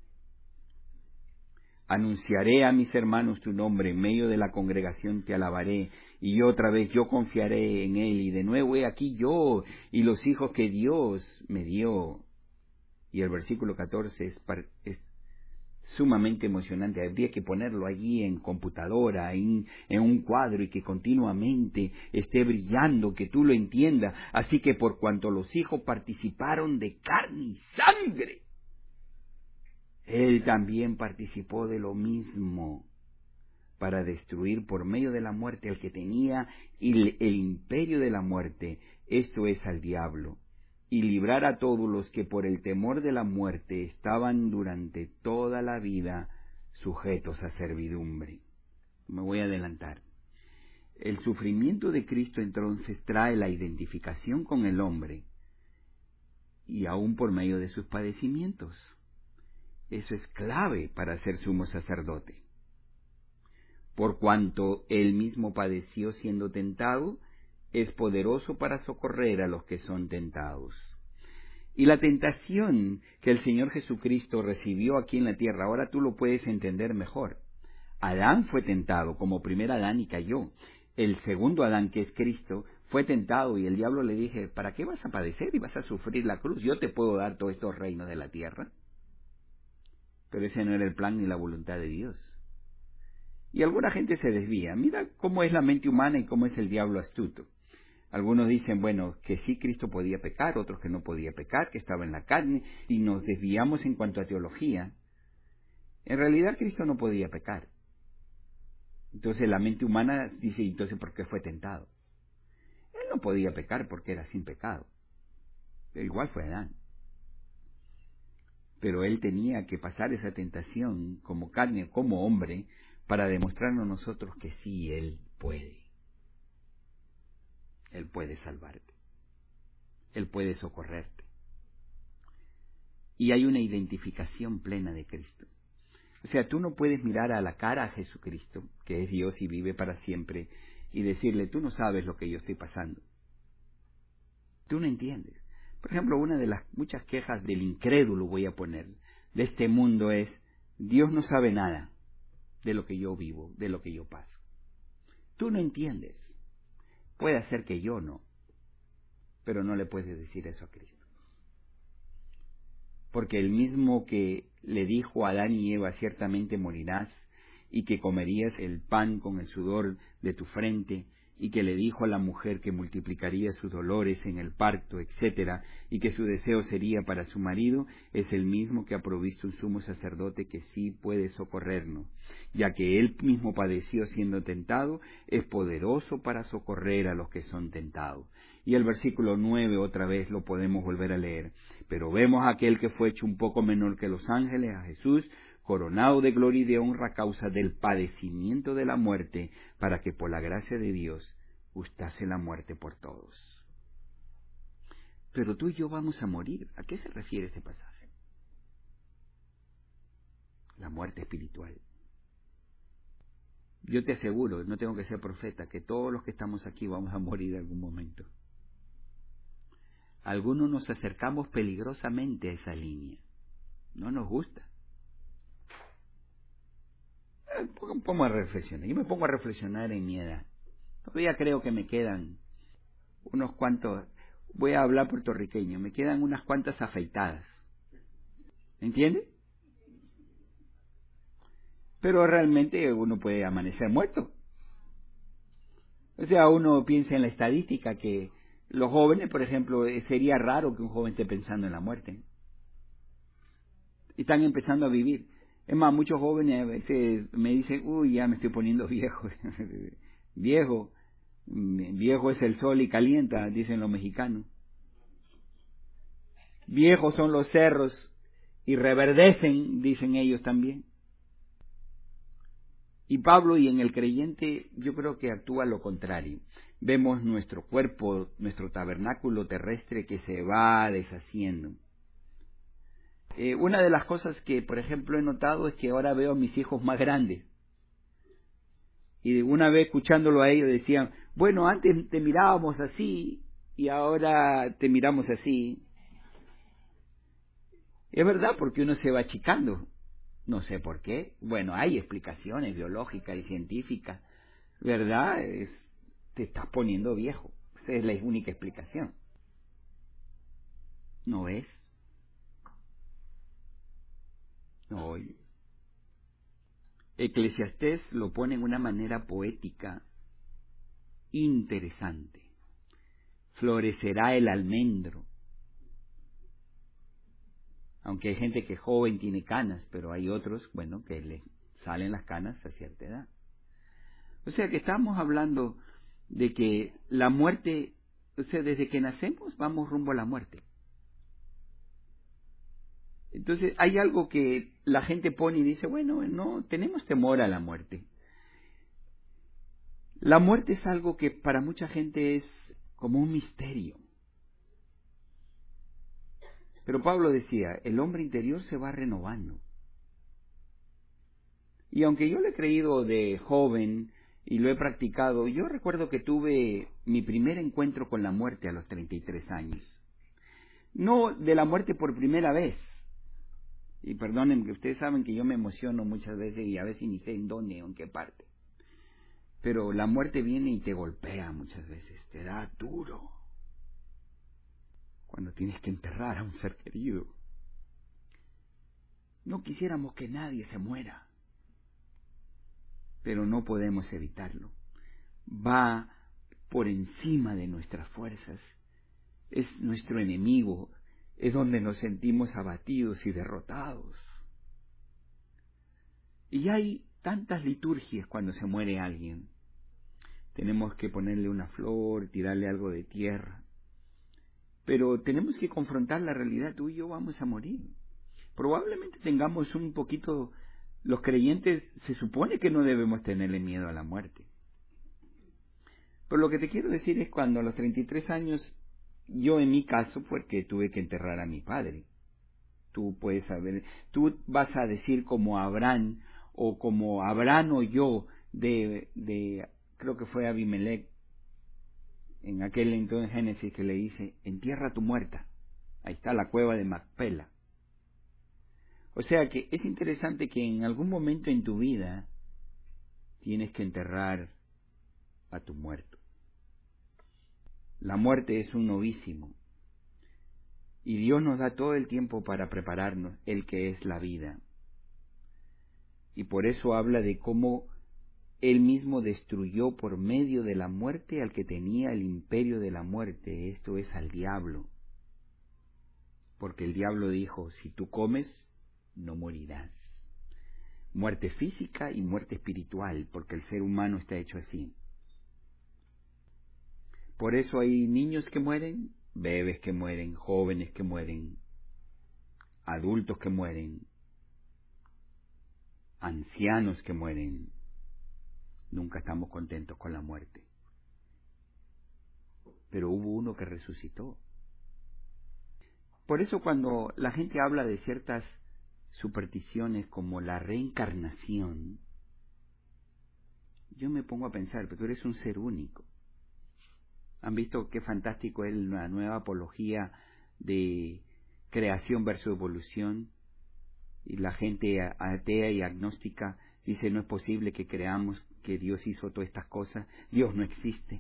Anunciaré a mis hermanos tu nombre, en medio de la congregación te alabaré, y otra vez yo confiaré en Él, y de nuevo he aquí yo, y los hijos que Dios me dio. Y el versículo catorce es, es sumamente emocionante, habría que ponerlo allí en computadora, en, en un cuadro, y que continuamente esté brillando, que tú lo entiendas. Así que por cuanto los hijos participaron de carne y sangre, Él también participó de lo mismo, para destruir por medio de la muerte al que tenía el, el imperio de la muerte, esto es al diablo, y librar a todos los que por el temor de la muerte estaban durante toda la vida sujetos a servidumbre. Me voy a adelantar. El sufrimiento de Cristo entonces trae la identificación con el hombre, y aún por medio de sus padecimientos. Eso es clave para ser sumo sacerdote. Por cuanto Él mismo padeció siendo tentado, es poderoso para socorrer a los que son tentados. Y la tentación que el Señor Jesucristo recibió aquí en la tierra, ahora tú lo puedes entender mejor. Adán fue tentado como primer Adán y cayó. El segundo Adán, que es Cristo, fue tentado y el diablo le dije, ¿para qué vas a padecer y vas a sufrir la cruz? Yo te puedo dar todos estos reinos de la tierra. Pero ese no era el plan ni la voluntad de Dios. Y alguna gente se desvía. Mira cómo es la mente humana y cómo es el diablo astuto. Algunos dicen, bueno, que sí Cristo podía pecar, otros que no podía pecar, que estaba en la carne, y nos desviamos en cuanto a teología. En realidad Cristo no podía pecar. Entonces la mente humana dice, entonces ¿por qué fue tentado? Él no podía pecar porque era sin pecado. Igual fue Adán. Pero él tenía que pasar esa tentación como carne, como hombre, para demostrarnos a nosotros que sí, él puede. Él puede salvarte. Él puede socorrerte. Y hay una identificación plena de Cristo. O sea, tú no puedes mirar a la cara a Jesucristo, que es Dios y vive para siempre, y decirle, tú no sabes lo que yo estoy pasando. Tú no entiendes. Por ejemplo, una de las muchas quejas del incrédulo, voy a poner, de este mundo es, Dios no sabe nada de lo que yo vivo, de lo que yo paso. Tú no entiendes. Puede ser que yo no, pero no le puedes decir eso a Cristo. Porque el mismo que le dijo a Adán y Eva, ciertamente morirás, y que comerías el pan con el sudor de tu frente, y que le dijo a la mujer que multiplicaría sus dolores en el parto, etcétera, y que su deseo sería para su marido, es el mismo que ha provisto un sumo sacerdote que sí puede socorrernos, ya que él mismo padeció siendo tentado, es poderoso para socorrer a los que son tentados. Y el versículo nueve otra vez lo podemos volver a leer. Pero vemos a aquel que fue hecho un poco menor que los ángeles, a Jesús, coronado de gloria y de honra a causa del padecimiento de la muerte, para que por la gracia de Dios gustase la muerte por todos. Pero tú y yo vamos a morir. ¿A qué se refiere este pasaje? La muerte espiritual. Yo te aseguro, no tengo que ser profeta, que todos los que estamos aquí vamos a morir en algún momento. Algunos nos acercamos peligrosamente a esa línea. No nos gusta. Pongo a reflexionar. Yo me pongo a reflexionar en mi edad. Todavía creo que me quedan unos cuantos, voy a hablar puertorriqueño, me quedan unas cuantas afeitadas. ¿Entiende? Pero realmente uno puede amanecer muerto. O sea, uno piensa en la estadística que los jóvenes, por ejemplo, sería raro que un joven esté pensando en la muerte. Están empezando a vivir. Es más, muchos jóvenes a veces me dicen, uy, ya me estoy poniendo viejo. Viejo, viejo es el sol y calienta, dicen los mexicanos. Viejos son los cerros y reverdecen, dicen ellos también. Y Pablo, y en el creyente, yo creo que actúa lo contrario. Vemos nuestro cuerpo, nuestro tabernáculo terrestre que se va deshaciendo. Eh, una de las cosas que, por ejemplo, he notado es que ahora veo a mis hijos más grandes. Y una vez escuchándolo a ellos decían, bueno, antes te mirábamos así y ahora te miramos así. Es verdad, porque uno se va achicando. No sé por qué. Bueno, hay explicaciones biológicas y científicas. ¿Verdad? Es, te estás poniendo viejo. Esa es la única explicación. ¿No ves? No oyes. Eclesiastés lo pone en una manera poética interesante. Florecerá el almendro. Aunque hay gente que es joven tiene canas, pero hay otros, bueno, que le salen las canas a cierta edad. O sea que estamos hablando de que la muerte, o sea, desde que nacemos vamos rumbo a la muerte. Entonces hay algo que la gente pone y dice, bueno, no, tenemos temor a la muerte. La muerte es algo que para mucha gente es como un misterio. Pero Pablo decía, el hombre interior se va renovando. Y aunque yo lo he creído de joven y lo he practicado, yo recuerdo que tuve mi primer encuentro con la muerte a los treinta y tres años. No de la muerte por primera vez. Y perdonen, que ustedes saben que yo me emociono muchas veces y a veces ni sé en dónde o en qué parte. Pero la muerte viene y te golpea muchas veces, te da duro. Cuando tienes que enterrar a un ser querido. No quisiéramos que nadie se muera, pero no podemos evitarlo. Va por encima de nuestras fuerzas. Es nuestro enemigo, es donde nos sentimos abatidos y derrotados. Y hay tantas liturgias cuando se muere alguien. Tenemos que ponerle una flor, tirarle algo de tierra. Pero tenemos que confrontar la realidad, tú y yo vamos a morir. Probablemente tengamos un poquito, los creyentes se supone que no debemos tenerle miedo a la muerte. Pero lo que te quiero decir es cuando a los treinta y tres años, yo en mi caso, porque tuve que enterrar a mi padre. Tú puedes saber, tú vas a decir como Abraham, o como Abraham o yo, de, de creo que fue Abimelech, en aquel entonces Génesis, que le dice, entierra a tu muerta. Ahí está la cueva de Macpela. O sea que es interesante que en algún momento en tu vida tienes que enterrar a tu muerto. La muerte es un novísimo. Y Dios nos da todo el tiempo para prepararnos, el que es la vida. Y por eso habla de cómo Él mismo destruyó por medio de la muerte al que tenía el imperio de la muerte, esto es al diablo. Porque el diablo dijo, si tú comes, no morirás. Muerte física y muerte espiritual, porque el ser humano está hecho así. Por eso hay niños que mueren, bebés que mueren, jóvenes que mueren, adultos que mueren, ancianos que mueren. Nunca estamos contentos con la muerte. Pero hubo uno que resucitó. Por eso cuando la gente habla de ciertas supersticiones como la reencarnación, yo me pongo a pensar, pero tú eres un ser único. ¿Han visto qué fantástico es la nueva apología de creación versus evolución? Y la gente atea y agnóstica dice, no es posible que creamos que Dios hizo todas estas cosas, Dios no existe.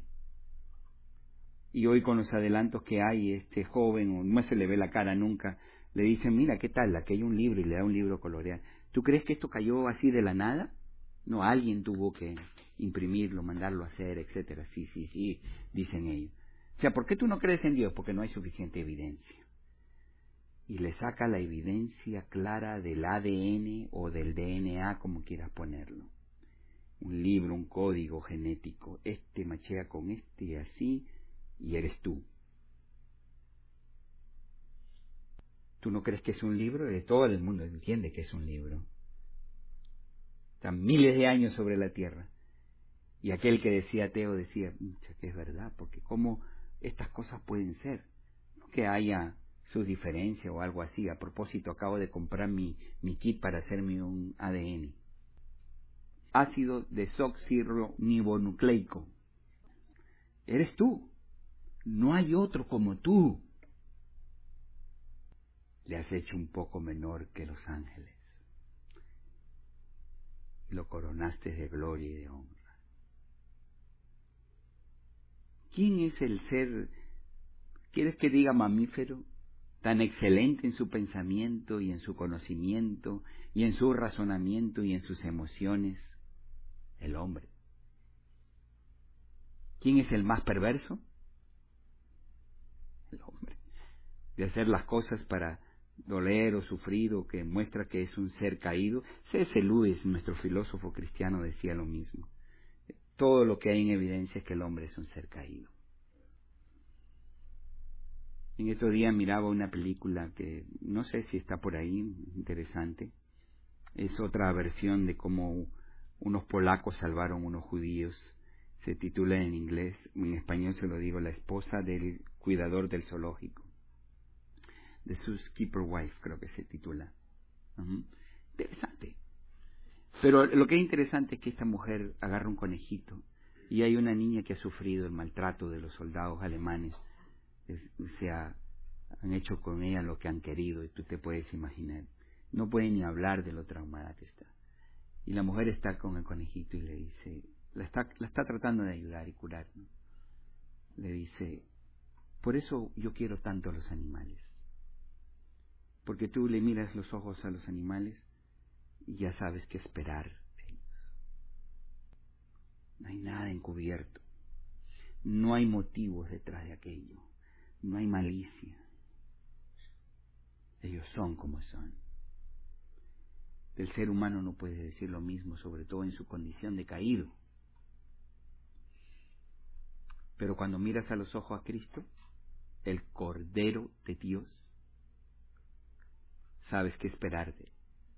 Y hoy con los adelantos que hay, este joven, no se le ve la cara nunca, le dicen, mira, ¿qué tal? Aquí hay un libro, y le da un libro coloreado. ¿Tú crees que esto cayó así de la nada? No, alguien tuvo que imprimirlo, mandarlo a hacer, etcétera. Sí, sí, sí, dicen ellos. O sea, ¿por qué tú no crees en Dios? Porque no hay suficiente evidencia. Y le saca la evidencia clara del A D N o del D N A, como quieras ponerlo. Un libro, un código genético. Este machea con este y así, y eres tú. ¿Tú no crees que es un libro? Todo el mundo entiende que es un libro. Están miles de años sobre la tierra. Y aquel que decía ateo decía, que es verdad, porque cómo estas cosas pueden ser. No que haya sus diferencias o algo así. A propósito, acabo de comprar mi, mi kit para hacerme un A D N. Ácido desoxirribonucleico. Eres tú. No hay otro como tú. Le has hecho un poco menor que los ángeles. Lo coronaste de gloria y de honra. ¿Quién es el ser, quieres que diga mamífero, tan excelente en su pensamiento y en su conocimiento y en su razonamiento y en sus emociones? El hombre. ¿Quién es el más perverso? El hombre. De hacer las cosas para doler o sufrir, o que muestra que es un ser caído. C S Lewis, nuestro filósofo cristiano, decía lo mismo. Todo lo que hay en evidencia es que el hombre es un ser caído. En estos días miraba una película que no sé si está por ahí, interesante. Es otra versión de cómo unos polacos salvaron a unos judíos. Se titula en inglés, en español se lo digo, La esposa del cuidador del zoológico. The Zookeeper Wife, creo que se titula. Uh-huh. Interesante. Pero lo que es interesante es que esta mujer agarra un conejito y hay una niña que ha sufrido el maltrato de los soldados alemanes. Es, o sea, han hecho con ella lo que han querido y tú te puedes imaginar. No puede ni hablar de lo traumada que está. Y la mujer está con el conejito y le dice, la está, la está tratando de ayudar y curar, ¿no? Le dice, por eso yo quiero tanto a los animales, porque tú le miras los ojos a los animales y ya sabes qué esperar de ellos. No hay nada encubierto, no hay motivos detrás de aquello, no hay malicia. Ellos son como son. El ser humano no puede decir lo mismo, sobre todo en su condición de caído. Pero cuando miras a los ojos a Cristo, el Cordero de Dios, sabes qué esperar de él.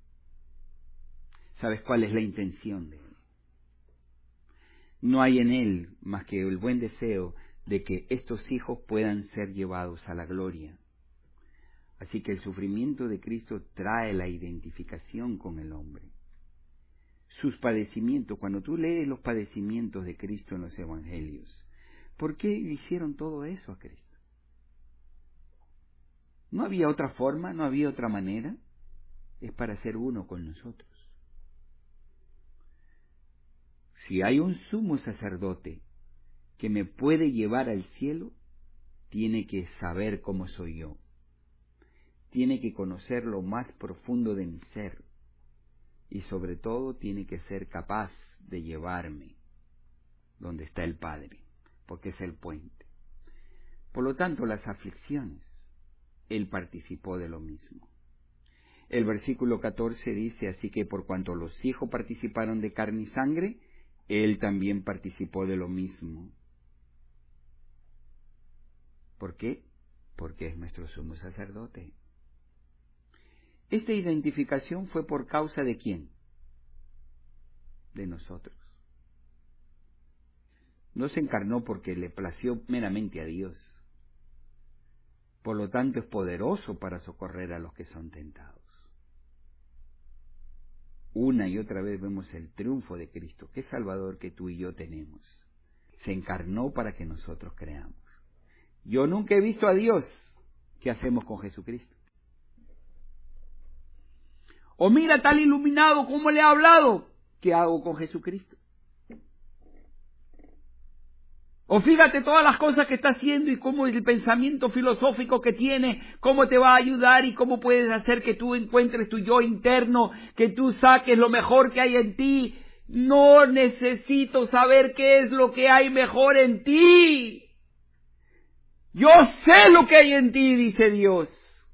Sabes cuál es la intención de él. No hay en él más que el buen deseo de que estos hijos puedan ser llevados a la gloria. Así que el sufrimiento de Cristo trae la identificación con el hombre. Sus padecimientos, cuando tú lees los padecimientos de Cristo en los evangelios, ¿por qué hicieron todo eso a Cristo? ¿No había otra forma? ¿No había otra manera? Es para ser uno con nosotros. Si hay un sumo sacerdote que me puede llevar al cielo, tiene que saber cómo soy yo. Tiene que conocer lo más profundo de mi ser. Y sobre todo tiene que ser capaz de llevarme donde está el Padre, porque es el puente. Por lo tanto, las aflicciones, Él participó de lo mismo. El versículo catorce dice, así que por cuanto los hijos participaron de carne y sangre, Él también participó de lo mismo. ¿Por qué? Porque es nuestro sumo sacerdote. Esta identificación fue por causa de ¿quién? De nosotros. No se encarnó porque le plació meramente a Dios. Por lo tanto, es poderoso para socorrer a los que son tentados. Una y otra vez vemos el triunfo de Cristo. ¿Qué Salvador que tú y yo tenemos? Se encarnó para que nosotros creamos. Yo nunca he visto a Dios. ¿Qué hacemos con Jesucristo? O mira tal iluminado cómo le ha hablado. ¿Qué hago con Jesucristo? O fíjate todas las cosas que está haciendo y cómo el pensamiento filosófico que tiene, cómo te va a ayudar y cómo puedes hacer que tú encuentres tu yo interno, que tú saques lo mejor que hay en ti. No necesito saber qué es lo que hay mejor en ti. Yo sé lo que hay en ti, dice Dios.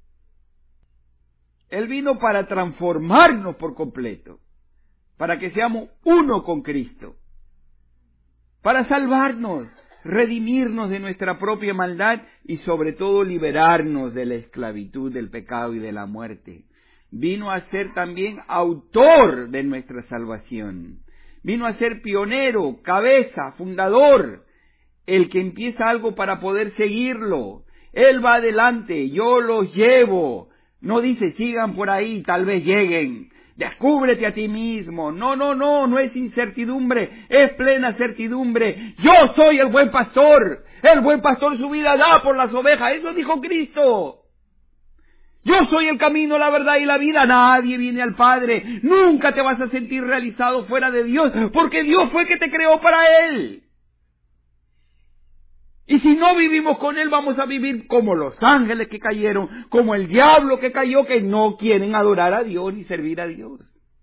Él vino para transformarnos por completo, para que seamos uno con Cristo, para salvarnos, redimirnos de nuestra propia maldad y sobre todo liberarnos de la esclavitud, del pecado y de la muerte. Vino a ser también autor de nuestra salvación. Vino a ser pionero, cabeza, fundador, el que empieza algo para poder seguirlo. Él va adelante, yo los llevo. No dice, sigan por ahí, tal vez lleguen. Descúbrete a ti mismo. No, no, no, no es incertidumbre, es plena certidumbre. Yo soy el buen pastor. El buen pastor su vida da por las ovejas. Eso dijo Cristo. Yo soy el camino, la verdad y la vida. Nadie viene al Padre. Nunca te vas a sentir realizado fuera de Dios, porque Dios fue el que te creó para Él. Y si no vivimos con Él, vamos a vivir como los ángeles que cayeron, como el diablo que cayó, que no quieren adorar a Dios ni servir a Dios.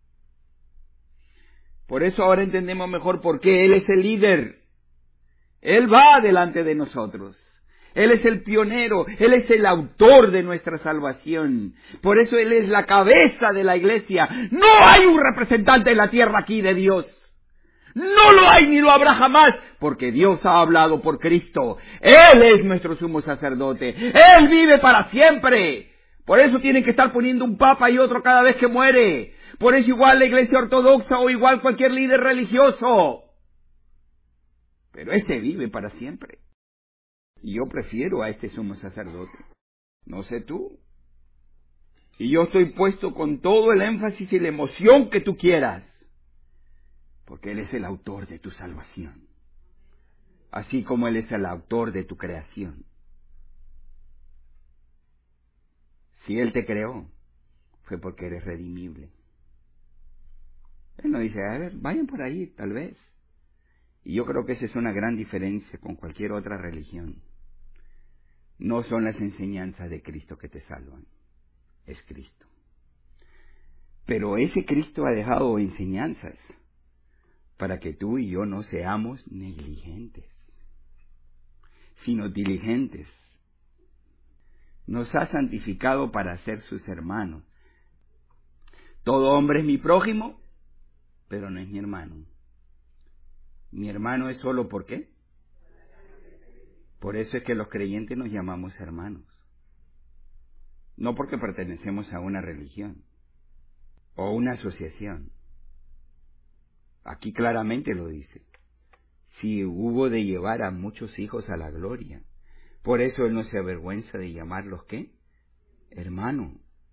Por eso ahora entendemos mejor por qué Él es el líder. Él va delante de nosotros. Él es el pionero, Él es el autor de nuestra salvación. Por eso Él es la cabeza de la iglesia. No hay un representante en la tierra aquí de Dios. No lo hay ni lo habrá jamás, porque Dios ha hablado por Cristo. Él es nuestro sumo sacerdote. Él vive para siempre. Por eso tienen que estar poniendo un papa y otro cada vez que muere. Por eso igual la iglesia ortodoxa o igual cualquier líder religioso. Pero este vive para siempre. Y yo prefiero a este sumo sacerdote. No sé tú. Y yo estoy puesto con todo el énfasis y la emoción que tú quieras. Porque Él es el autor de tu salvación, así como Él es el autor de tu creación. Si Él te creó, fue porque eres redimible. Él no dice, a ver, vayan por ahí, tal vez. Y yo creo que esa es una gran diferencia con cualquier otra religión. No son las enseñanzas de Cristo que te salvan, es Cristo. Pero ese Cristo ha dejado enseñanzas para que tú y yo no seamos negligentes, sino diligentes. Nos ha santificado para ser sus hermanos. Todo hombre es mi prójimo, pero no es mi hermano. Mi hermano es solo ¿por qué? Por eso es que los creyentes nos llamamos hermanos. No porque pertenecemos a una religión o una asociación. Aquí claramente lo dice. Si hubo de llevar a muchos hijos a la gloria. Por eso Él no se avergüenza de llamarlos ¿qué? Hermano.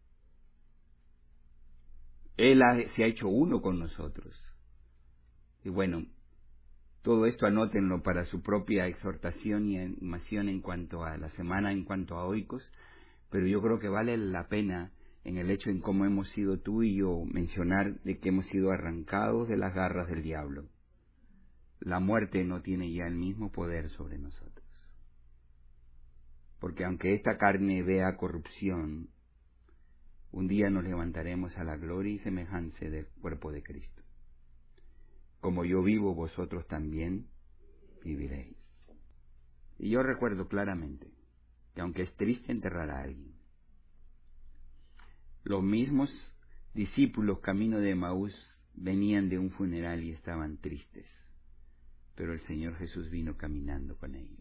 Él ha, se ha hecho uno con nosotros. Y bueno, todo esto anótenlo para su propia exhortación y animación en cuanto a la semana, en cuanto a oicos, pero yo creo que vale la pena en el hecho en cómo hemos sido tú y yo mencionar de que hemos sido arrancados de las garras del diablo. La muerte no tiene ya el mismo poder sobre nosotros. Porque aunque esta carne vea corrupción, un día nos levantaremos a la gloria y semejanza del cuerpo de Cristo. Como yo vivo, vosotros también viviréis. Y yo recuerdo claramente que aunque es triste enterrar a alguien, los mismos discípulos camino de Emaús venían de un funeral y estaban tristes, pero el Señor Jesús vino caminando con ellos.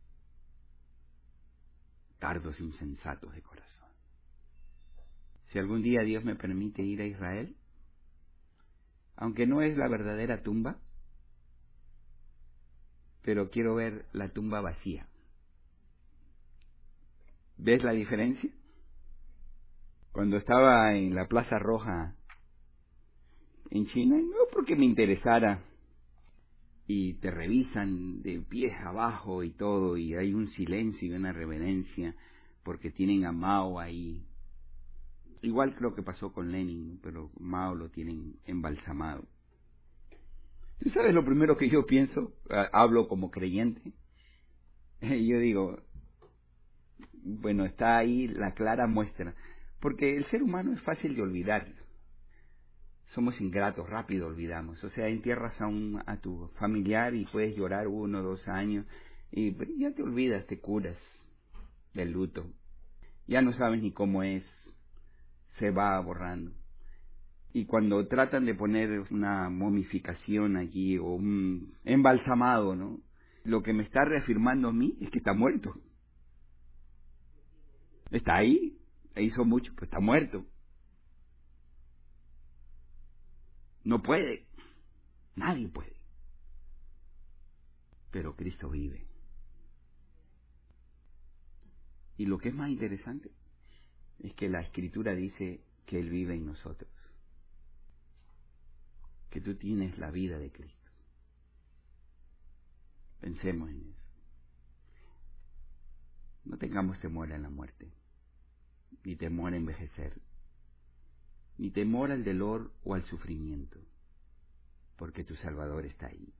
Tardos insensatos de corazón. Si algún día Dios me permite ir a Israel, aunque no es la verdadera tumba, pero quiero ver la tumba vacía. ¿Ves la diferencia? Cuando estaba en la Plaza Roja en China, no porque me interesara, y te revisan de pies abajo y todo, y hay un silencio y una reverencia, porque tienen a Mao ahí. Igual creo que pasó con Lenin, pero Mao lo tienen embalsamado. ¿Tú sabes lo primero que yo pienso? Hablo como creyente. Yo digo, bueno, está ahí la clara muestra. Porque el ser humano es fácil de olvidar. Somos ingratos, rápido olvidamos. O sea, entierras a, un, a tu familiar y puedes llorar uno o dos años y ya te olvidas, te curas del luto. Ya no sabes ni cómo es. Se va borrando. Y cuando tratan de poner una momificación allí o un embalsamado, ¿no? Lo que me está reafirmando a mí es que está muerto. Está ahí, hizo mucho, pero está muerto. No puede, nadie puede. Pero Cristo vive. Y lo que es más interesante es que la Escritura dice que Él vive en nosotros. Que tú tienes la vida de Cristo. Pensemos en eso. No tengamos temor a la muerte, ni temor a envejecer, ni temor al dolor o al sufrimiento, porque tu Salvador está ahí.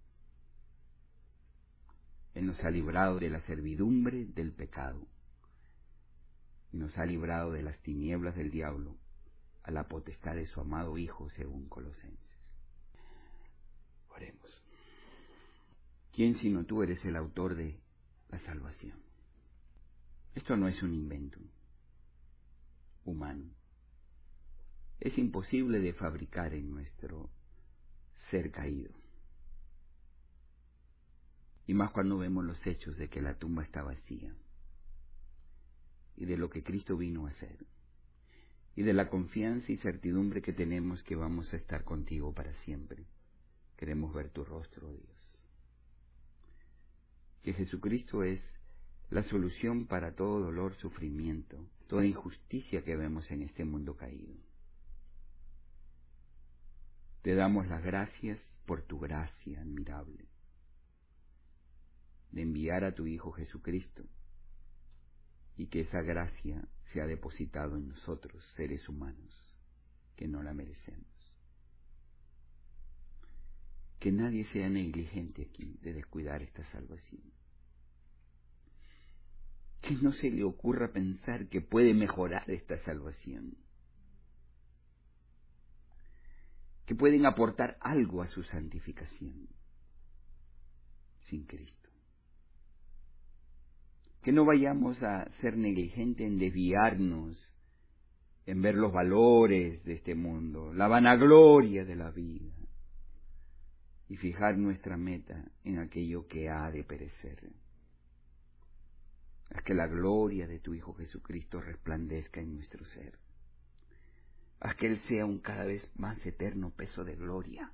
Él nos ha librado de la servidumbre del pecado y nos ha librado de las tinieblas del diablo a la potestad de su amado Hijo, según Colosenses. Oremos. ¿Quién sino tú eres el autor de la salvación? Esto no es un invento humano. Es imposible de fabricar en nuestro ser caído. Y más cuando vemos los hechos de que la tumba está vacía. Y de lo que Cristo vino a hacer. Y de la confianza y certidumbre que tenemos que vamos a estar contigo para siempre. Queremos ver tu rostro, oh Dios. Que Jesucristo es la solución para todo dolor, sufrimiento, toda injusticia que vemos en este mundo caído. Te damos las gracias por tu gracia admirable de enviar a tu Hijo Jesucristo y que esa gracia sea depositado en nosotros, seres humanos, que no la merecemos. que nadie sea negligente aquí de descuidar esta salvación. Que no se le ocurra pensar que puede mejorar esta salvación, que pueden aportar algo a su santificación sin Cristo. Que no vayamos a ser negligentes en desviarnos, en ver los valores de este mundo, la vanagloria de la vida, y fijar nuestra meta en aquello que ha de perecer. Haz que la gloria de tu Hijo Jesucristo resplandezca en nuestro ser. Haz que Él sea un cada vez más eterno peso de gloria.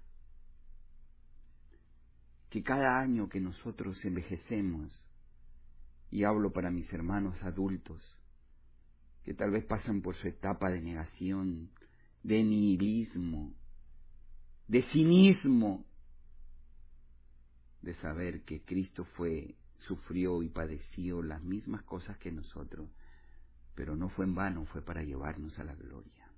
Que cada año que nosotros envejecemos, y hablo para mis hermanos adultos, que tal vez pasan por su etapa de negación, de nihilismo, de cinismo, de saber que Cristo fue, sufrió y padeció las mismas cosas que nosotros, pero no fue en vano, fue para llevarnos a la gloria.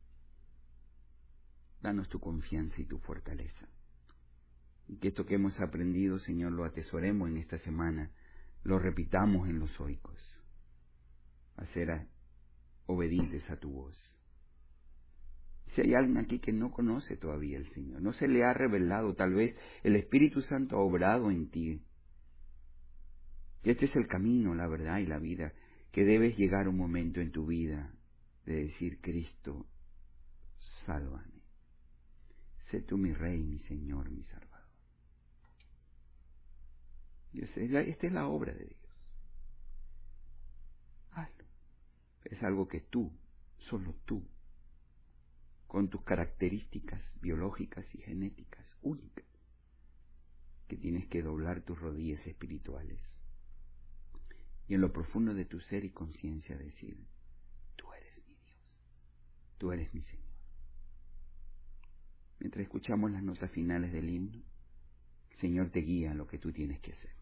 Danos tu confianza y tu fortaleza. Y que esto que hemos aprendido, Señor, lo atesoremos en esta semana, lo repitamos en los oicos, a ser obedientes a tu voz. Si hay alguien aquí que no conoce todavía al Señor, no se le ha revelado, tal vez el Espíritu Santo ha obrado en ti, que este es el camino, la verdad y la vida, que debes llegar un momento en tu vida de decir: Cristo, sálvame. Sé tú mi Rey, mi Señor, mi Salvador. Y esta es la obra de Dios. Hazlo. Es algo que tú, solo tú, con tus características biológicas y genéticas únicas, que tienes que doblar tus rodillas espirituales y en lo profundo de tu ser y conciencia decir: tú eres mi Dios, tú eres mi Señor. Mientras escuchamos las notas finales del himno, el Señor te guía a lo que tú tienes que hacer.